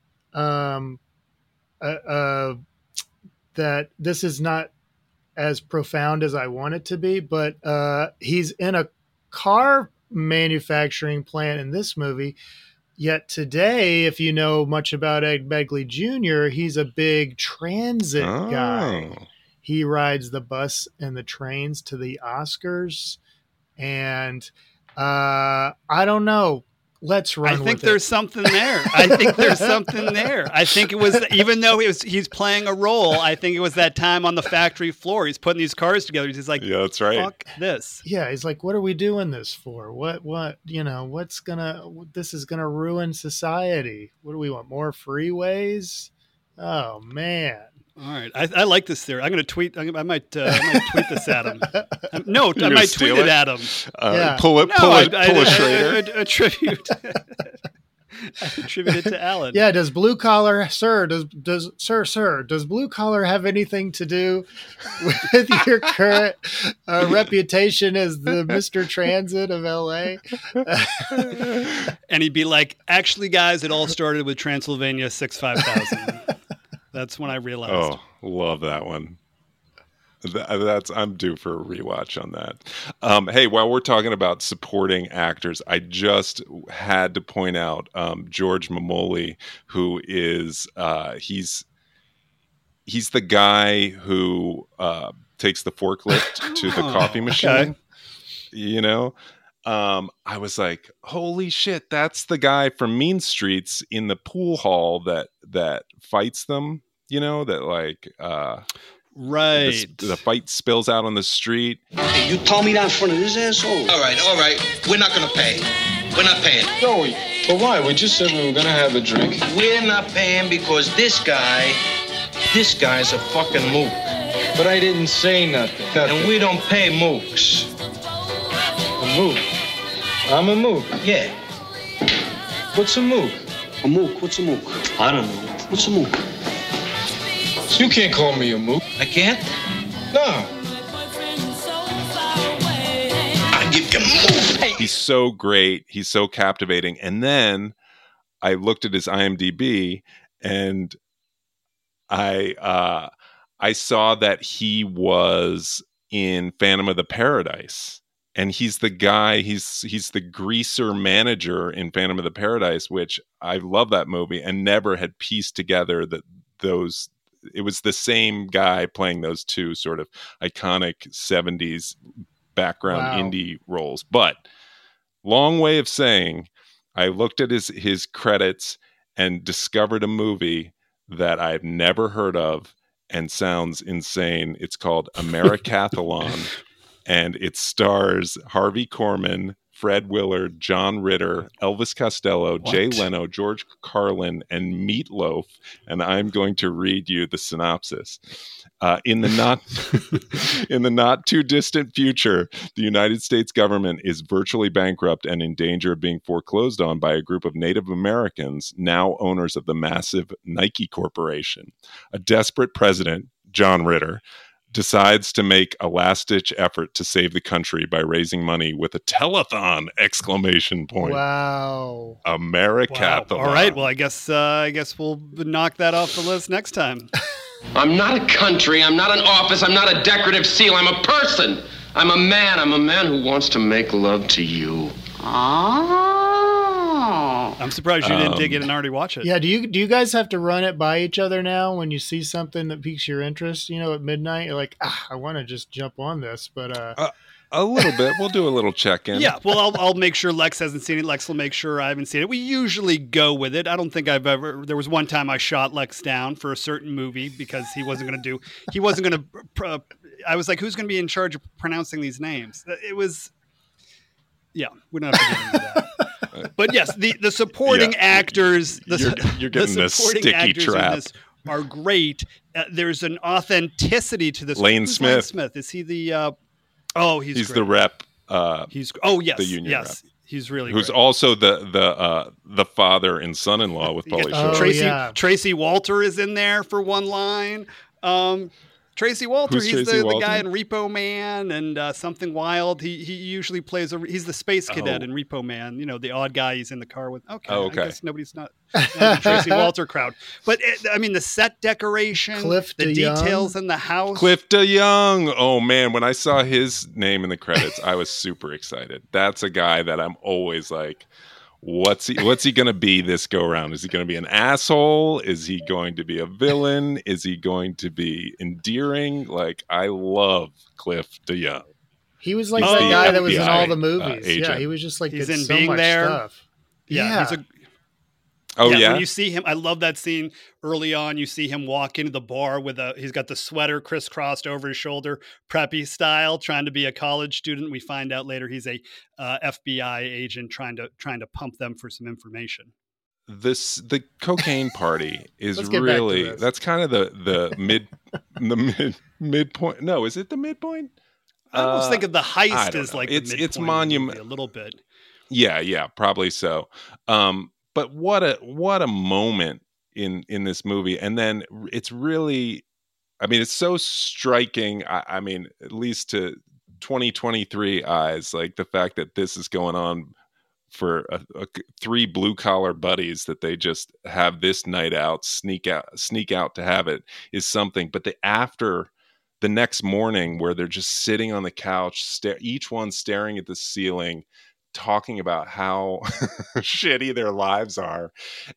um, uh, uh, that this is not as profound as I want it to be, but uh, he's in a car manufacturing plant in this movie, Yet today, if you know much about Ed Begley Junior, he's a big transit Oh. guy. He rides the bus and the trains to the Oscars. And uh, I don't know. Let's run I think with there's it. something there. I think there's something there. I think it was, even though he was he's playing a role, I think it was that time on the factory floor. He's putting these cars together. He's like, Yeah, that's right. fuck this. Yeah, he's like, what are we doing this for? What, what, you know, what's gonna, this is gonna ruin society. What do we want? More freeways? Oh, man. All right, I, I like this theory. I'm going to tweet. I might. Uh, I might tweet this at him. Um, no, I gonna might steal tweet it it? at him. Uh, Yeah. Pull it, No, pull I, it, I, pull I, a Schrader. I, I, attribute. I attribute it to Alan. Yeah, does blue collar, sir, does, does, sir, sir, does blue collar have anything to do with your current uh, reputation as the Mister Transit of L A? And he'd be like, "Actually, guys, it all started with Transylvania six five thousand." That's when I realized. Oh, love that one. Th- That's I'm due for a rewatch on that. Um, hey, while we're talking about supporting actors, I just had to point out um, George Mamoli, who is uh, he's he's the guy who uh, takes the forklift to the Oh, coffee machine. okay. You know, um, I was like, holy shit, that's the guy from Mean Streets in the pool hall that that fights them. You know, that like. Uh, Right. The, the fight spills out on the street. Hey, you told me that in front of this asshole. All right, all right. We're not gonna pay. We're not paying. Joey, but why? We just said we were gonna have a drink. We're not paying because this guy, this guy's a fucking mook. But I didn't say nothing. nothing. And we don't pay mooks. A mook. I'm a mook. Yeah. What's a mook? A mook? What's a mook? I don't know. What's a mook? You can't call me a mook. I can't? No. I give you mook. Hey. He's so great. He's so captivating. And then I looked at his I M D B and I uh, I saw that he was in Phantom of the Paradise. And he's the guy, he's he's the greaser manager in Phantom of the Paradise, which I love that movie and never had pieced together that those it was the same guy playing those two sort of iconic seventies background Wow. indie roles. But long way of saying, I looked at his his credits and discovered a movie that I've never heard of and sounds insane. It's called Americathlon. And it stars Harvey Korman, Fred Willard, John Ritter, Elvis Costello, What? Jay Leno, George Carlin, and Meatloaf. And I'm going to read you the synopsis. Uh, in the not in the not too distant future, the United States government is virtually bankrupt and in danger of being foreclosed on by a group of Native Americans, now owners of the massive Nike Corporation. A desperate president, John Ritter, decides to make a last-ditch effort to save the country by raising money with a telethon! Exclamation point. Wow. Wow. Americathlon. All right. Well, I guess uh, I guess we'll knock that off the list next time. I'm not a country, I'm not an office, I'm not a decorative seal, I'm a person. I'm a man, I'm a man who wants to make love to you. Oh. I'm surprised you didn't Um, dig in and already watch it. Yeah, do you do you guys have to run it by each other now when you see something that piques your interest? You know, at midnight, you're like, ah, I want to just jump on this, but uh, A little bit. We'll do a little check-in. Yeah, well, I'll, I'll make sure Lex hasn't seen it. Lex will make sure I haven't seen it. We usually go with it. I don't think I've ever. There was one time I shot Lex down for a certain movie because he wasn't going to do. He wasn't going to. Uh, I was like, who's going to be in charge of pronouncing these names? It was. Yeah, we don't have to get into that. But yes, the the supporting Yeah. actors. The, You're- you're getting the this supporting sticky actors in trap. this are great. Uh, there's an authenticity to this. Lane Who's Smith. Smith. Is he the? Uh, oh, he's He's great. the rep. Uh, He's oh yes, the union yes, he's really who's great. also the the uh, the father and son-in-law with You got Pauly Oh, Shore. Tracy yeah. Tracy Walter is in there for one line. Um, Tracy Walter, Who's he's Tracy the, the Walter? guy in Repo Man and uh, Something Wild. He he usually plays a he's the space cadet Oh. in Repo Man. You know, the odd guy he's in the car with. Okay, Oh, okay. I guess nobody's not, not the Tracy Walter crowd, but it, I mean the set decoration, Cliff the DeYoung. details in the house. Cliff DeYoung. Oh man, when I saw his name in the credits, I was super excited. That's a guy that I'm always like, What's he what's he gonna be this go around? Is he gonna be an asshole? Is he going to be a villain? Is he going to be endearing? Like, I love Cliff DeYoung. He was like He's that the guy that was in F B I, all the uh, movies. yeah, agent. he was just like He's did in so Being much There. stuff. Yeah, Yeah. he's a Oh yeah, yeah, when you see him, I love that scene early on. You see him walk into the bar with a, he's got the sweater crisscrossed over his shoulder, preppy style, trying to be a college student. We find out later he's a uh, F B I agent trying to trying to pump them for some information. this the cocaine party is Let's get back to really this. that's kind of the the mid the mid midpoint. No, is it the midpoint? I almost Uh, think of the I heist don't as know. like It's- the it's midpoint of the movie monument- a little bit. Yeah, yeah, probably so. Um, but what a what a moment in in this movie, and then it's really, I mean, it's so striking. I, I mean, at least to twenty twenty-three eyes, like the fact that this is going on for a, a, three blue collar buddies that they just have this night out, sneak out, sneak out to have it is something. But the after. The next morning, where they're just sitting on the couch, sta- each one staring at the ceiling, talking about how shitty their lives are,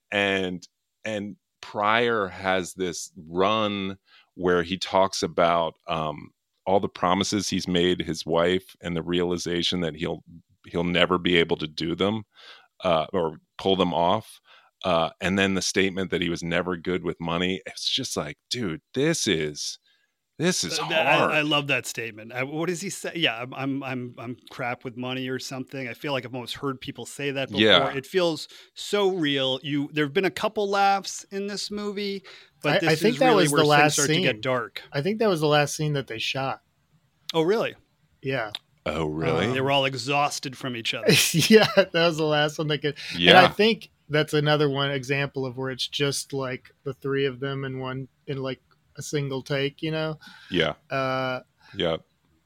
and and Pryor has this run where he talks about um, all the promises he's made his wife and the realization that he'll he'll never be able to do them uh, or pull them off. Uh, and then the statement that he was never good with money. It's just like, dude, this is. This is Uh, hard. that- I, I love that statement. I, what does he say? Yeah, I'm, I'm, I'm, I'm crap with money or something. I feel like I've almost heard people say that before. Yeah. It feels so real. You, there've been a couple laughs in this movie, but I- this I think is that really was where the things last start to scene. get dark. I think that was the last scene that they shot. Oh, really? Yeah. Oh, really? They were all exhausted from each other. yeah, that was the last one they could. Yeah. And I think that's another one example of where it's just like the three of them in one in like a single take, you know. yeah. Uh, Yeah.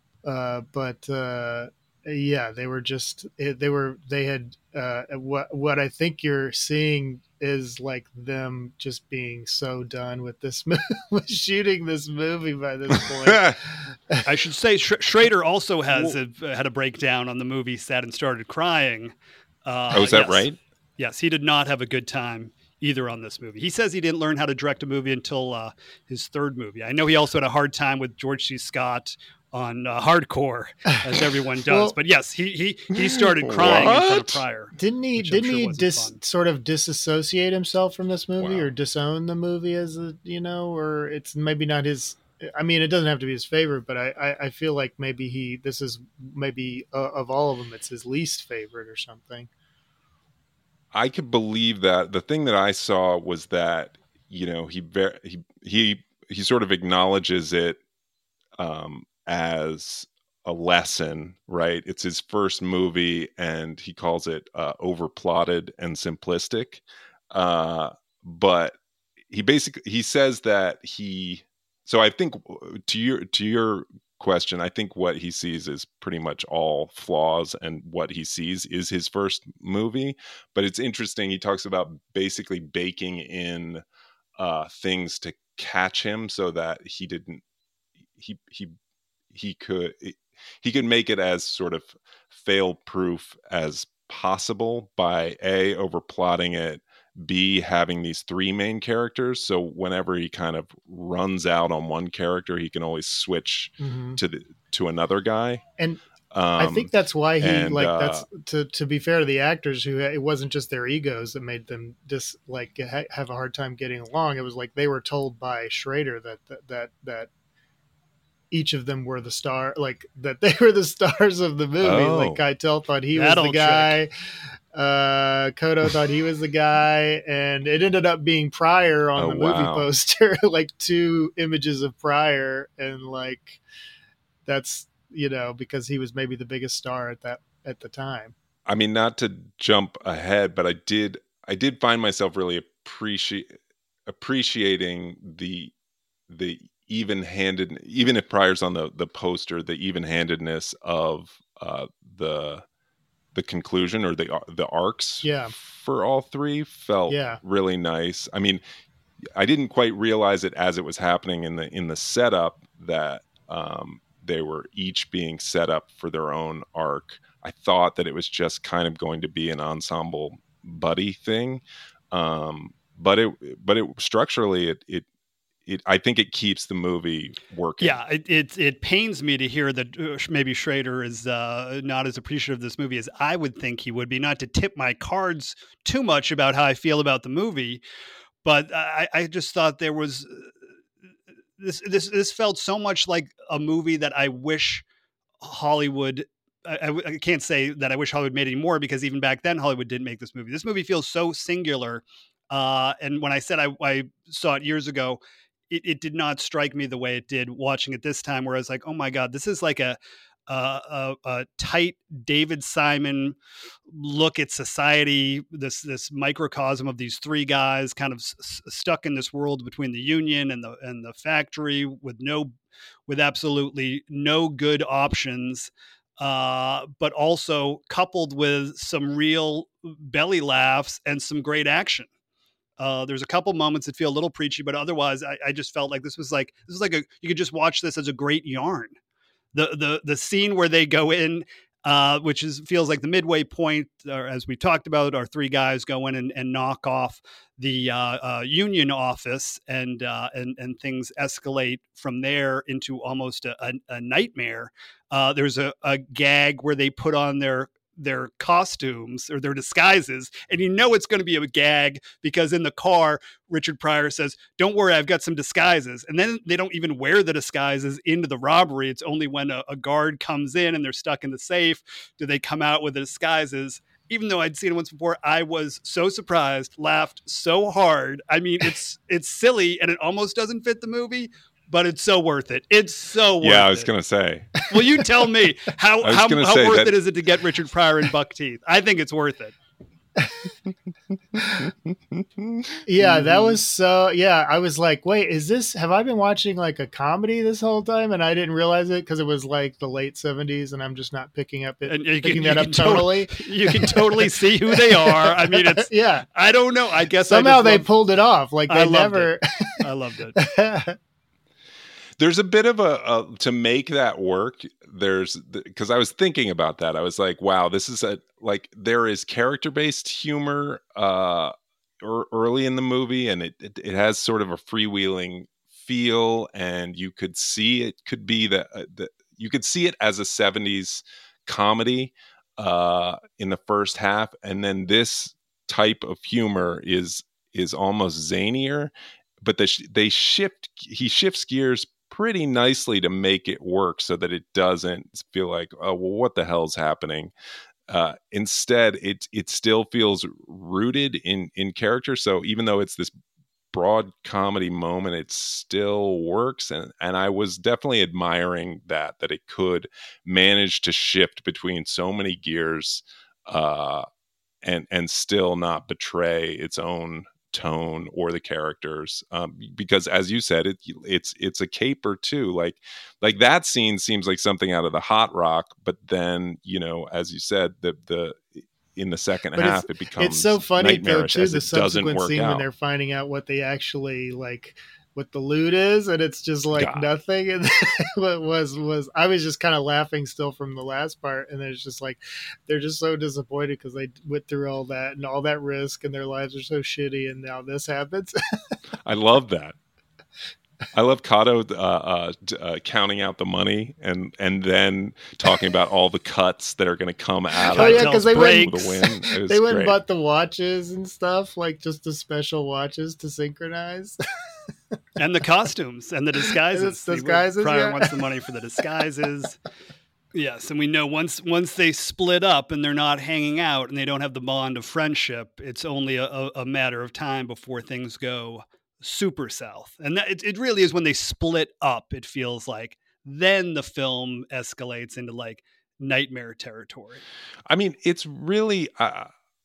uh, but uh, yeah, they were just they were they had uh, what what I think you're seeing is like them just being so done with this mo- with shooting this movie by this point. I should say Sch- Schrader also has a, had a breakdown on the movie set and started crying. Uh, oh, is that yes. right? Yes, he did not have a good time either on this movie. He says he didn't learn how to direct a movie until uh, his third movie. I know he also had a hard time with George C. Scott on uh, Hardcore, as everyone does. Well- but yes, he he he started crying in front of What? Pryor. Didn't he? Which I'm Didn't sure he wasn't dis fun. sort of disassociate himself from this movie Wow. or disown the movie as a you know, or it's maybe not his. I mean, it doesn't have to be his favorite, but I I, I feel like maybe he this is maybe uh, of all of them, it's his least favorite or something. I could believe that. The thing that I saw was that, you know, he ver- he he he sort of acknowledges it um, as a lesson, right? It's his first movie, and he calls it uh, overplotted and simplistic. Uh, but he basically he says that he. So I think to your to your question, I think what he sees is pretty much all flaws, and what he sees is his first movie. But it's interesting. He talks about basically baking in uh, things to catch him, so that he didn't he he he could he could make it as sort of fail proof as possible by A, over plotting it, B, having these three main characters, so whenever he kind of runs out on one character, he can always switch Mhm. to the to another guy. And um, I think that's why he and, like uh, that's to to be fair to the actors who it wasn't just their egos that made them just like ha- have a hard time getting along. It was like they were told by Schrader that that that, that each of them were the star, like that they were the stars of the movie. Oh. Like Keitel thought he was That the old guy. Uh, Kodo thought he was the guy, and it ended up being Pryor on Oh, the movie wow. poster, like two images of Pryor, and like that's you know because he was maybe the biggest star at that at the time. I mean, not to jump ahead, but I did I did find myself really appreciate appreciating the the even-handed, even if Pryor's on the the poster, the even-handedness of uh, the the conclusion or the the arcs Yeah. for all three felt Yeah. really nice. I mean, I didn't quite realize it as it was happening in the in the setup that um, they were each being set up for their own arc. I thought that it was just kind of going to be an ensemble buddy thing. Um, but it, but it structurally, it, it, it, I think it keeps the movie working. Yeah, it it, it pains me to hear that maybe Schrader is uh, not as appreciative of this movie as I would think he would be. Not to tip my cards too much about how I feel about the movie, but I, I just thought there was this this this felt so much like a movie that I wish Hollywood. I, I can't say that I wish Hollywood made any more, because even back then Hollywood didn't make this movie. This movie feels so singular. Uh, and when I said I, I saw it years ago, it, it did not strike me the way it did watching it this time, where I was like, oh my God, this is like a, a, a, a tight David Simon look at society, this, this microcosm of these three guys kind of s- stuck in this world between the union and the, and the factory with no, with absolutely no good options. Uh, but also coupled with some real belly laughs and some great action. Uh, there's a couple moments that feel a little preachy, but otherwise, I, I just felt like this was like this is like a you could just watch this as a great yarn. The the the scene where they go in, uh, which is feels like the midway point, or as we talked about, our three guys go in and, and knock off the uh, uh, union office, and uh, and and things escalate from there into almost a, a, a nightmare. Uh, there's a, a gag where they put on their their costumes or their disguises, and you know it's going to be a gag because in the car Richard Pryor says, don't worry, I've got some disguises, and then they don't even wear the disguises into the robbery. It's only when a, a guard comes in and they're stuck in the safe do they come out with the disguises. Even though I'd seen it once before, I was so surprised, laughed so hard. I mean, it's it's silly and it almost doesn't fit the movie, but it's so worth it. It's so worth it. Yeah, I was going to say. Well, you tell me. How how, how worth that... it is it to get Richard Pryor and buck teeth? I think it's worth it. Yeah, that was so. Yeah, I was like, wait, is this? Have I been watching like a comedy this whole time, and I didn't realize it because it was like the late seventies, and I'm just not picking up it, and you picking can, that you up totally. tonally. You can totally see who they are. I mean, it's yeah. I don't know. I guess somehow I they loved, pulled it off. Like they I loved never. It. I loved it. There's a bit of a, a to make that work. There's because I was thinking about that. I was like, wow, this is a like there is character based humor uh, er, early in the movie, and it, it it has sort of a freewheeling feel, and you could see it could be the, the you could see it as a seventies comedy uh, in the first half, and then this type of humor is is almost zanier, but the, they shift. He shifts gears pretty nicely to make it work so that it doesn't feel like, oh, well, what the hell's happening? Uh, instead, it it still feels rooted in in character. So even though it's this broad comedy moment, it still works. And and I was definitely admiring that that it could manage to shift between so many gears uh, and and still not betray its own tone or the characters, um, because as you said, it it's it's a caper too. Like like that scene seems like something out of the Hot Rock, but then you know, as you said, the the in the second but half it becomes it's so funny though too. The subsequent scene out. when they're finding out what they actually like. What the loot is, and it's just like God. Nothing. And what was was I was just kind of laughing still from the last part, and it's just like they're just so disappointed because they went through all that and all that risk, and their lives are so shitty, and now this happens. I love that. I love Kato uh, uh, uh, counting out the money and and then talking about all the cuts that are going to come out oh, of yeah, because they went, the win. They went great. and bought the watches and stuff, like just the special watches to synchronize. And the costumes and the disguises. The disguises Pryor yeah. wants the money for the disguises. Yes, and we know once once they split up and they're not hanging out and they don't have the bond of friendship, it's only a, a matter of time before things go super south. And that, it, it really is when they split up, it feels like, then the film escalates into like nightmare territory. I mean, it's really, uh,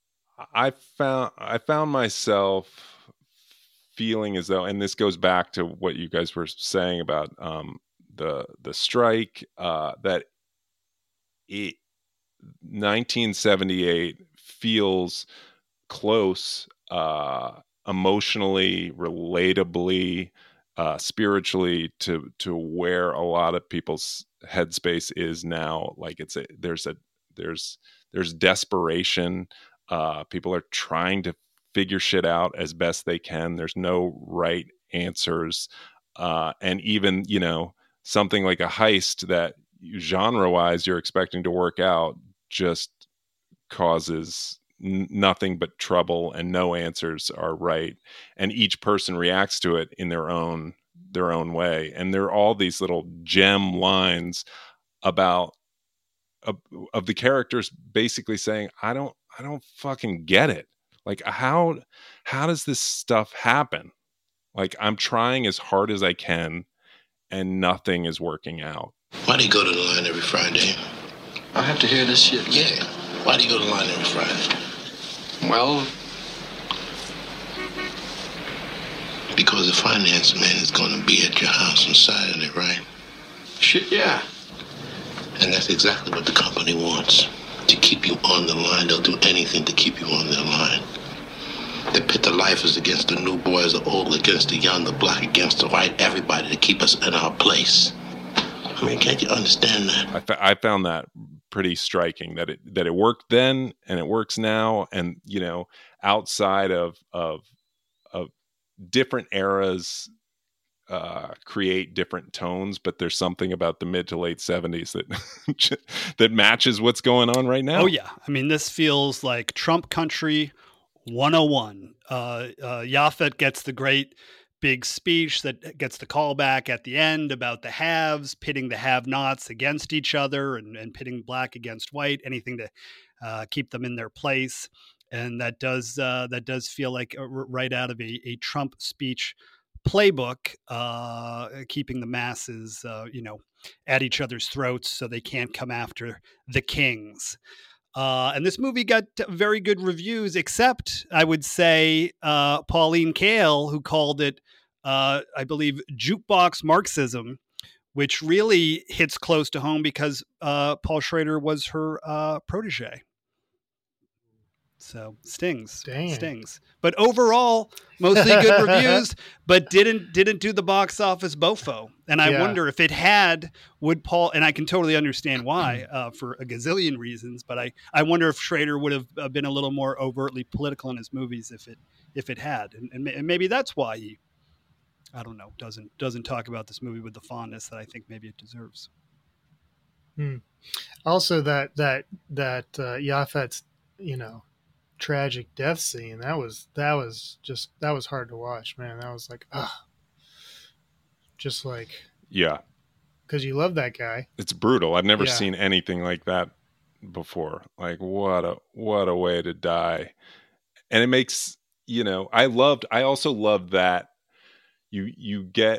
I found I found myself feeling as though, and this goes back to what you guys were saying about um, the the strike, uh, that it, nineteen seventy-eight feels close, uh, emotionally, relatably, uh, spiritually to to where a lot of people's headspace is now. Like it's a there's a there's there's desperation. Uh, people are trying to figure shit out as best they can. There's no right answers. Uh, and even, you know, something like a heist that genre-wise you're expecting to work out just causes n- nothing but trouble, and no answers are right. And each person reacts to it in their own their own way. And there are all these little gem lines about of, of the characters basically saying, I don't I don't fucking get it. Like, how how does this stuff happen? Like, I'm trying as hard as I can and nothing is working out. Why do you go to the line every Friday? I have to hear this shit. Yeah. Why do you go to the line every Friday? Well, because the finance man is going to be at your house on Saturday, right? shit, yeah. And that's exactly what the company wants. To keep you on the line. They'll do anything to keep you on their line. They pit the lifers against the new boys, the old against the young, the black against the white, everybody to keep us in our place. I mean, can't you understand that? I, fa- I found that pretty striking, that it that it worked then and it works now, and you know, outside of of of different eras uh create different tones, but there's something about the mid to late seventies that that matches what's going on right now. Oh yeah, I mean, this feels like Trump country one oh one. Uh, uh, Yaphet gets the great big speech that gets the callback at the end about the haves, pitting the have-nots against each other, and, and pitting black against white, anything to uh, keep them in their place. And that does uh, that does feel like a, right out of a, a Trump speech playbook, uh, keeping the masses, uh, you know, at each other's throats so they can't come after the kings. Uh, and this movie got very good reviews, except I would say uh, Pauline Kael, who called it, uh, I believe, jukebox Marxism, which really hits close to home because uh, Paul Schrader was her uh, protege. So stings, Dang. stings. But overall, mostly good reviews, but didn't didn't do the box office bofo. And I Yeah. wonder if it had, would Paul, and I can totally understand why, uh, for a gazillion reasons, but I, I wonder if Schrader would have uh, been a little more overtly political in his movies if it if it had. And, and, and maybe that's why he, I don't know, doesn't doesn't talk about this movie with the fondness that I think maybe it deserves. Hmm. Also, that that that uh, Yaphet's, you know, tragic death scene, that was that was just that was hard to watch, man. That was like, ah, just like, Yeah, because you love that guy. it's brutal. I've never Yeah. seen anything like that before. Like, what a what a way to die. And it makes, you know, I loved I also loved that you you get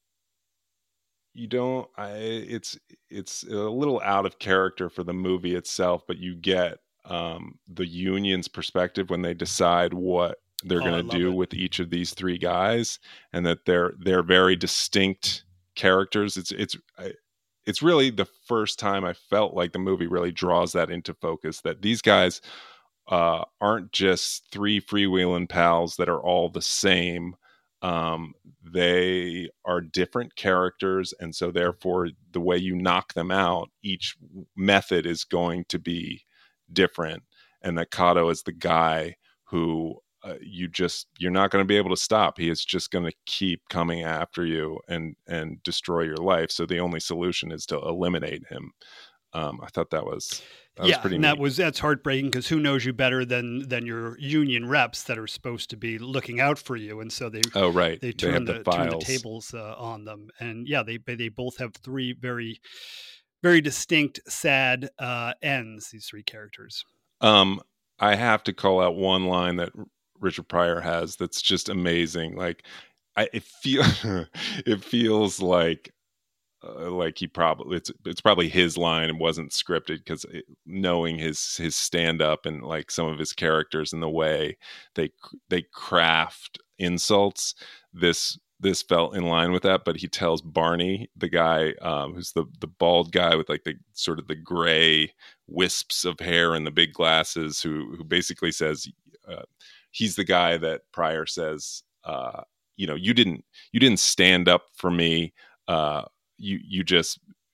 you don't I it's it's a little out of character for the movie itself, but you get um the union's perspective when they decide what they're Oh, I going love to do it. with each of these three guys, and that they're they're very distinct characters. It's it's I, it's really the first time I felt like the movie really draws that into focus, that these guys uh aren't just three freewheeling pals that are all the same. Um they are different characters, and so therefore the way you knock them out, each method is going to be different, and that Kato is the guy who uh, you just you're not going to be able to stop. He is just going to keep coming after you and and destroy your life, so the only solution is to eliminate him. um I thought that was that yeah, was pretty and that neat. was that's heartbreaking because who knows you better than than your union reps that are supposed to be looking out for you, and so they Oh right, they they turn have the, the turn the files. tables uh, on them. And yeah, they they both have three very very distinct sad uh, ends. These three characters. Um, I have to call out one line that R- Richard Pryor has that's just amazing. Like, I it feel it feels like uh, like he probably it's it's probably his line and wasn't scripted, because knowing his his stand up and like some of his characters and the way they they craft insults, this this felt in line with that. But he tells Barney, the guy um, who's the the bald guy with like the sort of the gray wisps of hair and the big glasses, who who basically says uh, he's the guy that Pryor says, uh, you know, you didn't you didn't stand up for me. Uh, you you just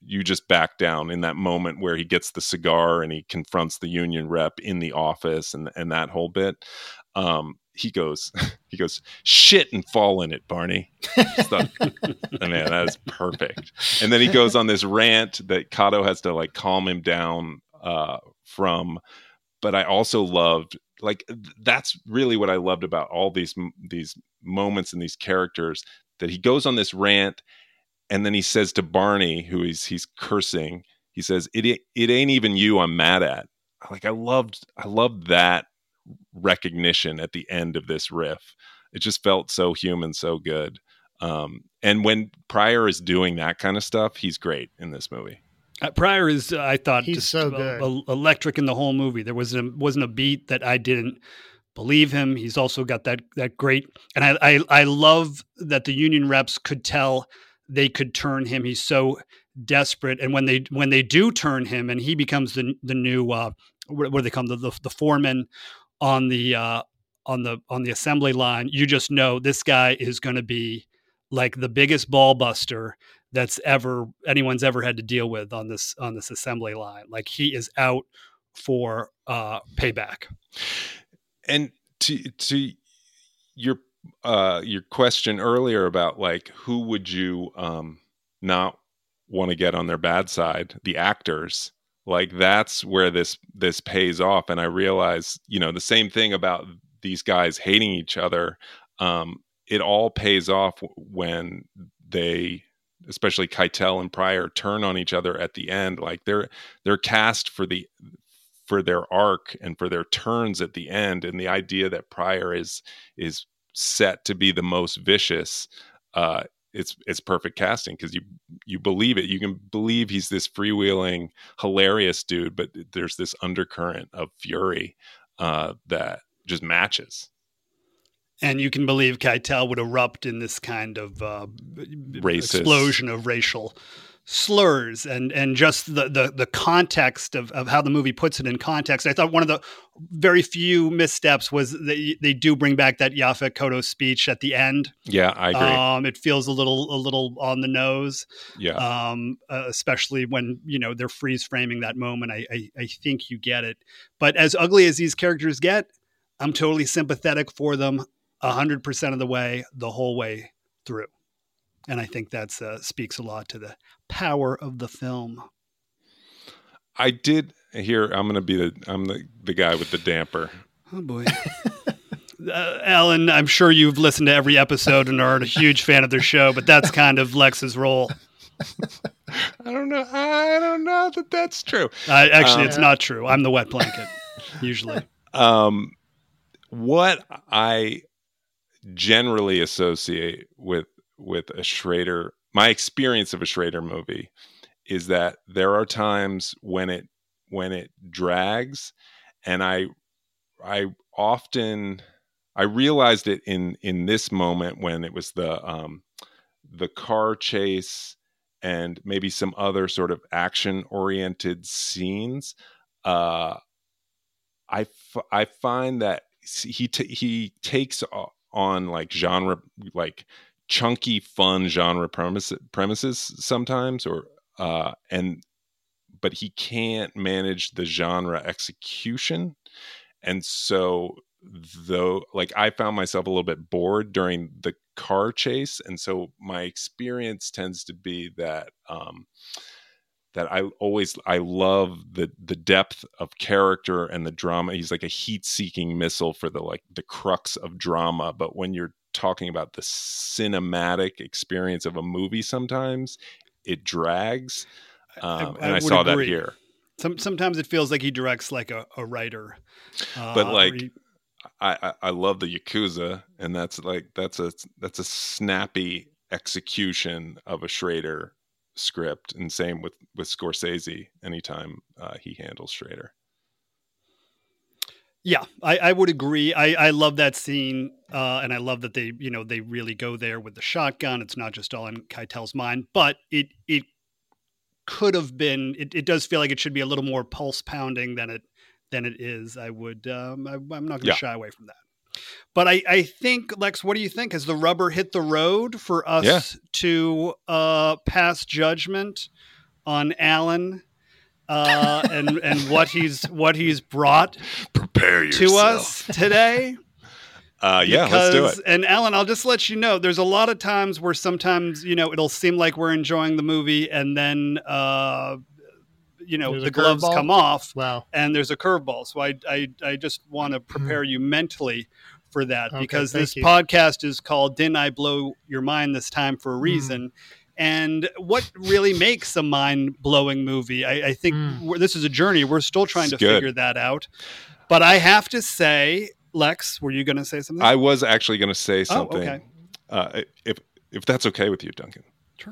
you just back down in that moment where he gets the cigar and he confronts the union rep in the office and and that whole bit. Um, he goes, he goes, shit and fall in it, Barney. So, man, that is perfect. And then he goes on this rant that Kato has to like calm him down uh, from. But I also loved, like, that's really what I loved about all these these moments and these characters, that he goes on this rant and then he says to Barney, who he's he's cursing, he says, it it ain't even you I'm mad at. Like, I loved I loved that recognition at the end of this riff. It just felt so human, so good. Um, and when Pryor is doing that kind of stuff, he's great in this movie. Uh, Pryor is, uh, I thought, He's just so uh, good. uh, electric in the whole movie. There was a, wasn't a beat that I didn't believe him. He's also got that that great, and I, I I love that the union reps could tell they could turn him. He's so desperate, and when they when they do turn him, and he becomes the the new uh, what, what do they call him, the, the the foreman on the uh, on the on the assembly line, you just know this guy is going to be like the biggest ball buster that's ever anyone's ever had to deal with on this on this assembly line. Like, he is out for uh, payback. And to to your uh, your question earlier about like who would you um, not want to get on their bad side, the actors. Like, that's where this this pays off. And I realize, you know, the same thing about these guys hating each other. Um, it all pays off when they, especially Keitel and Pryor, turn on each other at the end. Like, they're they're cast for the for their arc and for their turns at the end. And the idea that Pryor is is set to be the most vicious, uh, it's it's perfect casting, because you you believe it. You can believe he's this freewheeling, hilarious dude, but there's this undercurrent of fury uh, that just matches. And you can believe Keitel would erupt in this kind of uh, Racist. explosion of racial slurs, and and just the the, the context of, of how the movie puts it in context. I thought one of the very few missteps was that they do bring back that Yaphet Kotto speech at the end. Yeah, I agree. Um, it feels a little a little on the nose. Yeah. Um, uh, especially when, you know, they're freeze framing that moment. I, I I think you get it. But as ugly as these characters get, I'm totally sympathetic for them a hundred percent of the way, the whole way through. And I think that's uh, speaks a lot to the power of the film. I did here. I'm going to be the, I'm the, the guy with the damper. Oh boy. uh, Alan, I'm sure you've listened to every episode and are a huge fan of their show, but that's kind of Lex's role. I don't know. I don't know that that's true. Uh, actually, um, it's not true. I'm the wet blanket usually. Um, what I generally associate with with a Schrader, my experience of a Schrader movie, is that there are times when it when it drags, and I I often I realized it in in this moment when it was the um, the car chase and maybe some other sort of action oriented scenes. Uh, I f- I find that he t- he takes on like genre, like chunky fun genre premise- premises sometimes, or uh and but he can't manage the genre execution. And so though, like, I found myself a little bit bored during the car chase, and so my experience tends to be that um that I always I love the the depth of character and the drama. He's like a heat-seeking missile for the like the crux of drama. But when you're talking about the cinematic experience of a movie, sometimes it drags, um, I, I and I would saw agree. that here. Some sometimes it feels like he directs like a, a writer, uh, But like, he, I, I I love the Yakuza, and that's like that's a that's a snappy execution of a Schrader script, and same with with Scorsese anytime uh, he handles Schrader. Yeah, I, I would agree. I, I love that scene, uh, and I love that they, you know, they really go there with the shotgun. It's not just all in Keitel's mind, but it it could have been. It, it does feel like it should be a little more pulse pounding than it than it is. I would. Um, I, I'm not going to Yeah. shy away from that. But I, I think, Lex, what do you think? Has the rubber hit the road for us Yeah. to uh, pass judgment on Alan uh, and and what he's what he's brought Prepare yourself. to us today. Uh, yeah, because, let's do it. And Alan, I'll just let you know, there's a lot of times where sometimes, you know, it'll seem like we're enjoying the movie and then, uh, you know, There's the a gloves curveball? come off Wow. and there's a curveball. So I, I, I just want to prepare you mentally for that Okay, because thank this you. podcast is called Didn't I Blow Your Mind This Time for a Reason? And what really makes a mind-blowing movie? I, I think Mm. we're, this is a journey. We're still trying It's to good. figure that out. But I have to say, Lex, were you going to say something? I was actually going to say something. okay. uh, if if that's okay with you, Duncan. Sure.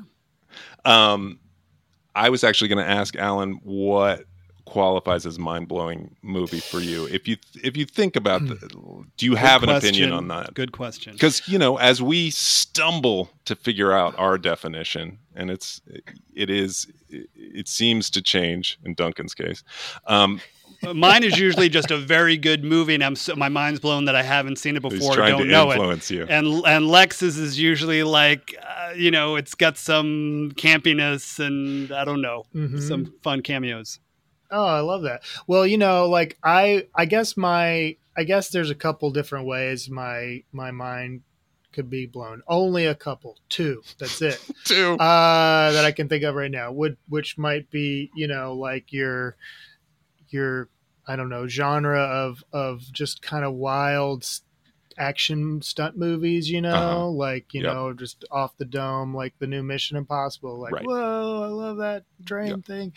Um, I was actually going to ask Alan what qualifies as mind-blowing movie for you. If you if you think about the, do you have Good an opinion question. on that? Good question. Because, you know, as we stumble to figure out our definition, and it's it is it seems to change in Duncan's case. Um, Mine is usually just a very good movie, and I'm so, my mind's blown that I haven't seen it he's before, trying don't to know influence it. you. And and Lex's is usually like, uh, you know, it's got some campiness and I don't know, Mhm. some fun cameos. Oh, I love that. Well, you know, like I, I guess my, I guess there's a couple different ways my my mind could be blown. Only a couple, two. That's it. Two. Uh, that I can think of right now. Would which might be, you know, like your your I don't know genre of of just kind of wild s- action stunt movies. You know, Uh-huh. like you Yep. know, just off the dome, like the new Mission Impossible. Like, Right. whoa, I love that train Yep. thing.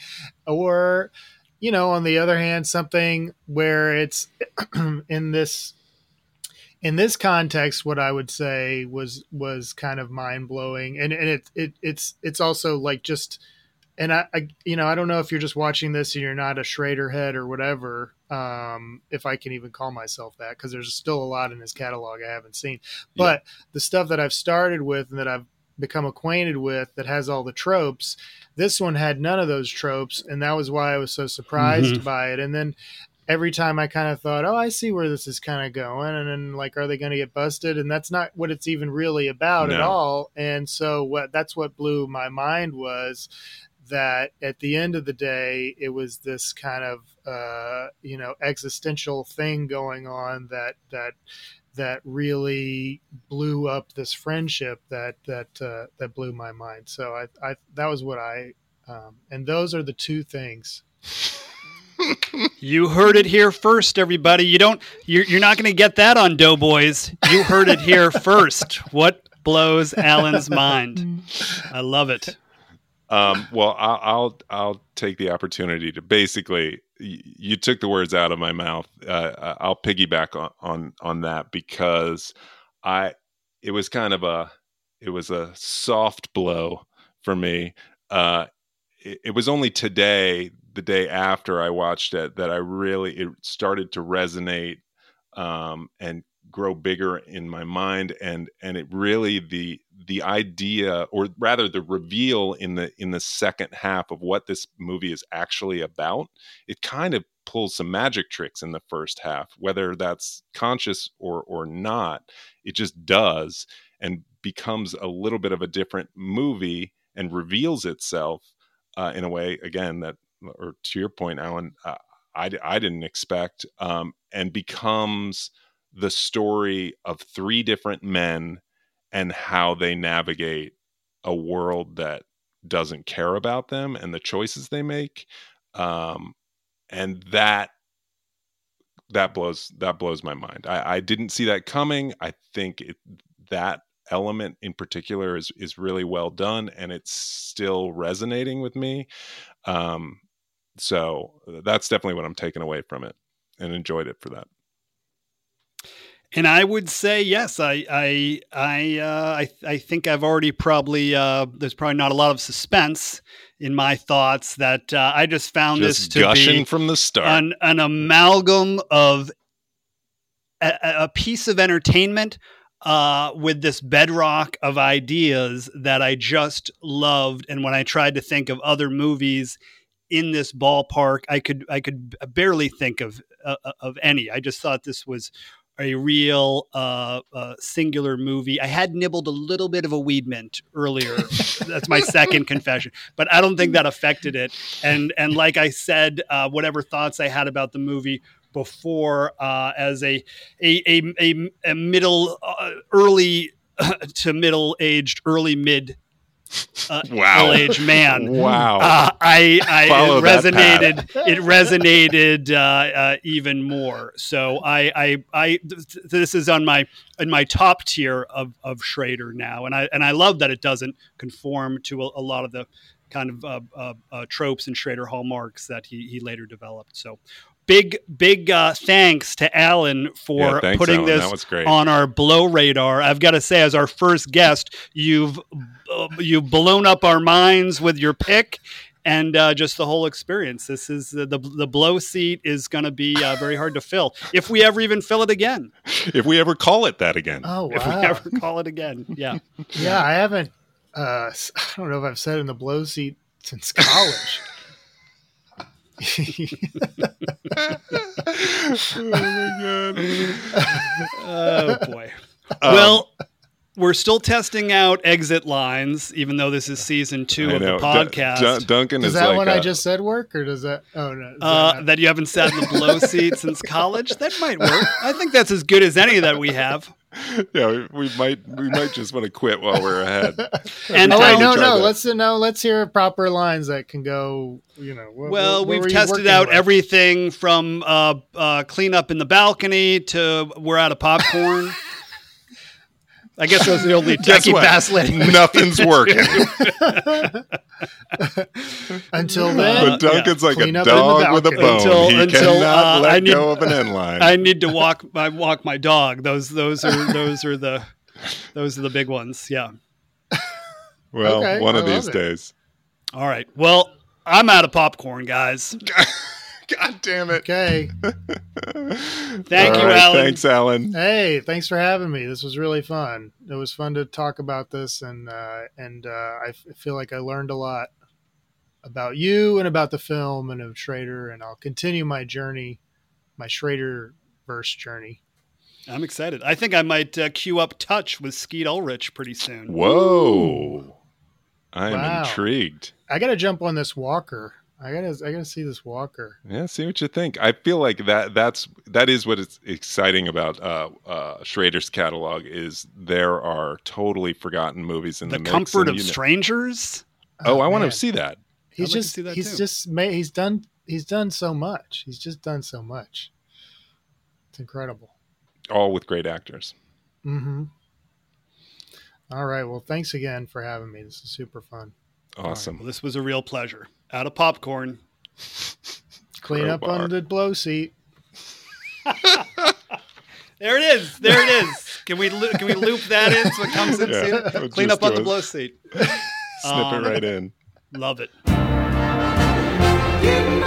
Or you know, on the other hand, something where it's in this in this context, what I would say was was kind of mind blowing, and and it it it's it's also like just, and I, I you know I don't know if you're just watching this and you're not a Schrader head or whatever, um, if I can even call myself that, because there's still a lot in his catalog I haven't seen, but the stuff that I've started with and that I've become acquainted with that has all the tropes. This one had none of those tropes, and that was why I was so surprised Mhm. by it. And then every time I kind of thought, oh, I see where this is kind of going. And then like, are they going to get busted? And that's not what it's even really about at No. all. And so what, that's what blew my mind was that at the end of the day, it was this kind of, uh, you know, existential thing going on that, that, that really blew up this friendship that, that, uh, that blew my mind. So I, I, that was what I, um, and those are the two things. You heard it here first, everybody. You don't. You're, you're not going to get that on Doughboys. You heard it here first. What blows Alan's mind? I love it. Um, well, I'll, I'll I'll take the opportunity to basically. y- You took the words out of my mouth. Uh, I'll piggyback on, on on that because I. It was kind of a. It was a soft blow for me. Uh, it, it was only today, the day after I watched it, that I really it started to resonate um, and grow bigger in my mind, and and it really the the idea, or rather the reveal in the in the second half of what this movie is actually about. It kind of pulls some magic tricks in the first half, whether that's conscious or or not. It just does, and becomes a little bit of a different movie and reveals itself uh, in a way, again, that, or to your point, Alan, uh, I, I didn't expect, um, and becomes the story of three different men and how they navigate a world that doesn't care about them and the choices they make. Um, and that, that blows, that blows my mind. I, I didn't see that coming. I think it, that element in particular is, is really well done, and it's still resonating with me. Um, so that's definitely what I'm taking away from it, and enjoyed it for that. And I would say yes. I I I uh, I, I think I've already probably uh, there's probably not a lot of suspense in my thoughts that uh, I just found Just this to gushing be from the start. an, an amalgam of a, a piece of entertainment uh, with this bedrock of ideas that I just loved. And when I tried to think of other movies in this ballpark, I could I could barely think of uh, of any. I just thought this was a real uh, uh, singular movie. I had nibbled a little bit of a weed mint earlier. That's my second confession, but I don't think that affected it. And and like I said, uh, whatever thoughts I had about the movie before, uh, as a a a, a, a middle uh, early to middle aged early mid. Uh, wow. middle-aged man. Wow. Uh, I, I Follow it that resonated. path. It resonated uh, uh, even more. So I, I, I, th- this is on my in my top tier of of Schrader now, and I and I love that it doesn't conform to a, a lot of the kind of uh, uh, uh, tropes and Schrader hallmarks that he he later developed. So. Big, big uh, thanks to Alan for Yeah, thanks, putting Alan. this That was great. on our Blow radar. I've got to say, as our first guest, you've uh, you've blown up our minds with your pick and uh, just the whole experience. This is uh, the the Blow seat is going to be uh, very hard to fill if we ever even fill it again. If we ever call it that again. Oh, wow. If we ever call it again, yeah, Yeah, I haven't, uh, I don't know if I've sat in the Blow seat since college. Oh my god. Oh boy. Um, Well, we're still testing out exit lines, even though this is season two I of know. the podcast. Dun- Duncan Does is that like one a- I just said work, or does that? Oh no, does Uh, that that you haven't sat in the Blow seat since college? That might work. I think that's as good as any that we have. yeah, we, we might we might just want to quit while we're ahead. And oh wait, tell- no, try no. that. Let's no. Let's hear proper lines that can go. You know. What, Well, what we've were you tested working out with? everything from uh, uh, clean up in the balcony to we're out of popcorn. I guess those are the only Guess techie what? basslit. Nothing's working. Until Uh, then, but Duncan's like a Clean up in the dog with a balcony. bone. Until- he until, cannot uh, let I need- go of an end line. I need to walk. I walk my dog. Those, those are, those are the, those are the big ones. Yeah. well, Okay, one I of these love it. days. All right. Well, I'm out of popcorn, guys. God damn it. okay. Thank All you, right, Alan. Thanks, Alan. Hey, thanks for having me. This was really fun. It was fun to talk about this, and uh, and uh, I f- feel like I learned a lot about you and about the film and of Schrader, and I'll continue my journey, my Schrader verse journey. I'm excited. I think I might uh, queue up Touch with Skeet Ulrich pretty soon. Whoa. I am Wow. intrigued. I got to jump on this Walker. I gotta, I gotta see this Walker. Yeah, see what you think. I feel like that that's that is what is exciting about uh, uh, Schrader's catalog is there are totally forgotten movies in the, The mix, Comfort and of you know- Strangers. Oh, I want man. to see that. He's I'd like to just, see that he's too. just, made, he's done, he's done so much. He's just done so much. It's incredible. All with great actors. Mm-hmm. All right. Well, thanks again for having me. This is super fun. Awesome. Well, this was a real pleasure. Out of popcorn. Clean up Crowbar. on the blow seat. There it is. There it is. Can we lo- can we loop that in so it comes in? Yeah, soon? we'll Clean just up on do the a blow seat. Snip Um, it right in. Love it. You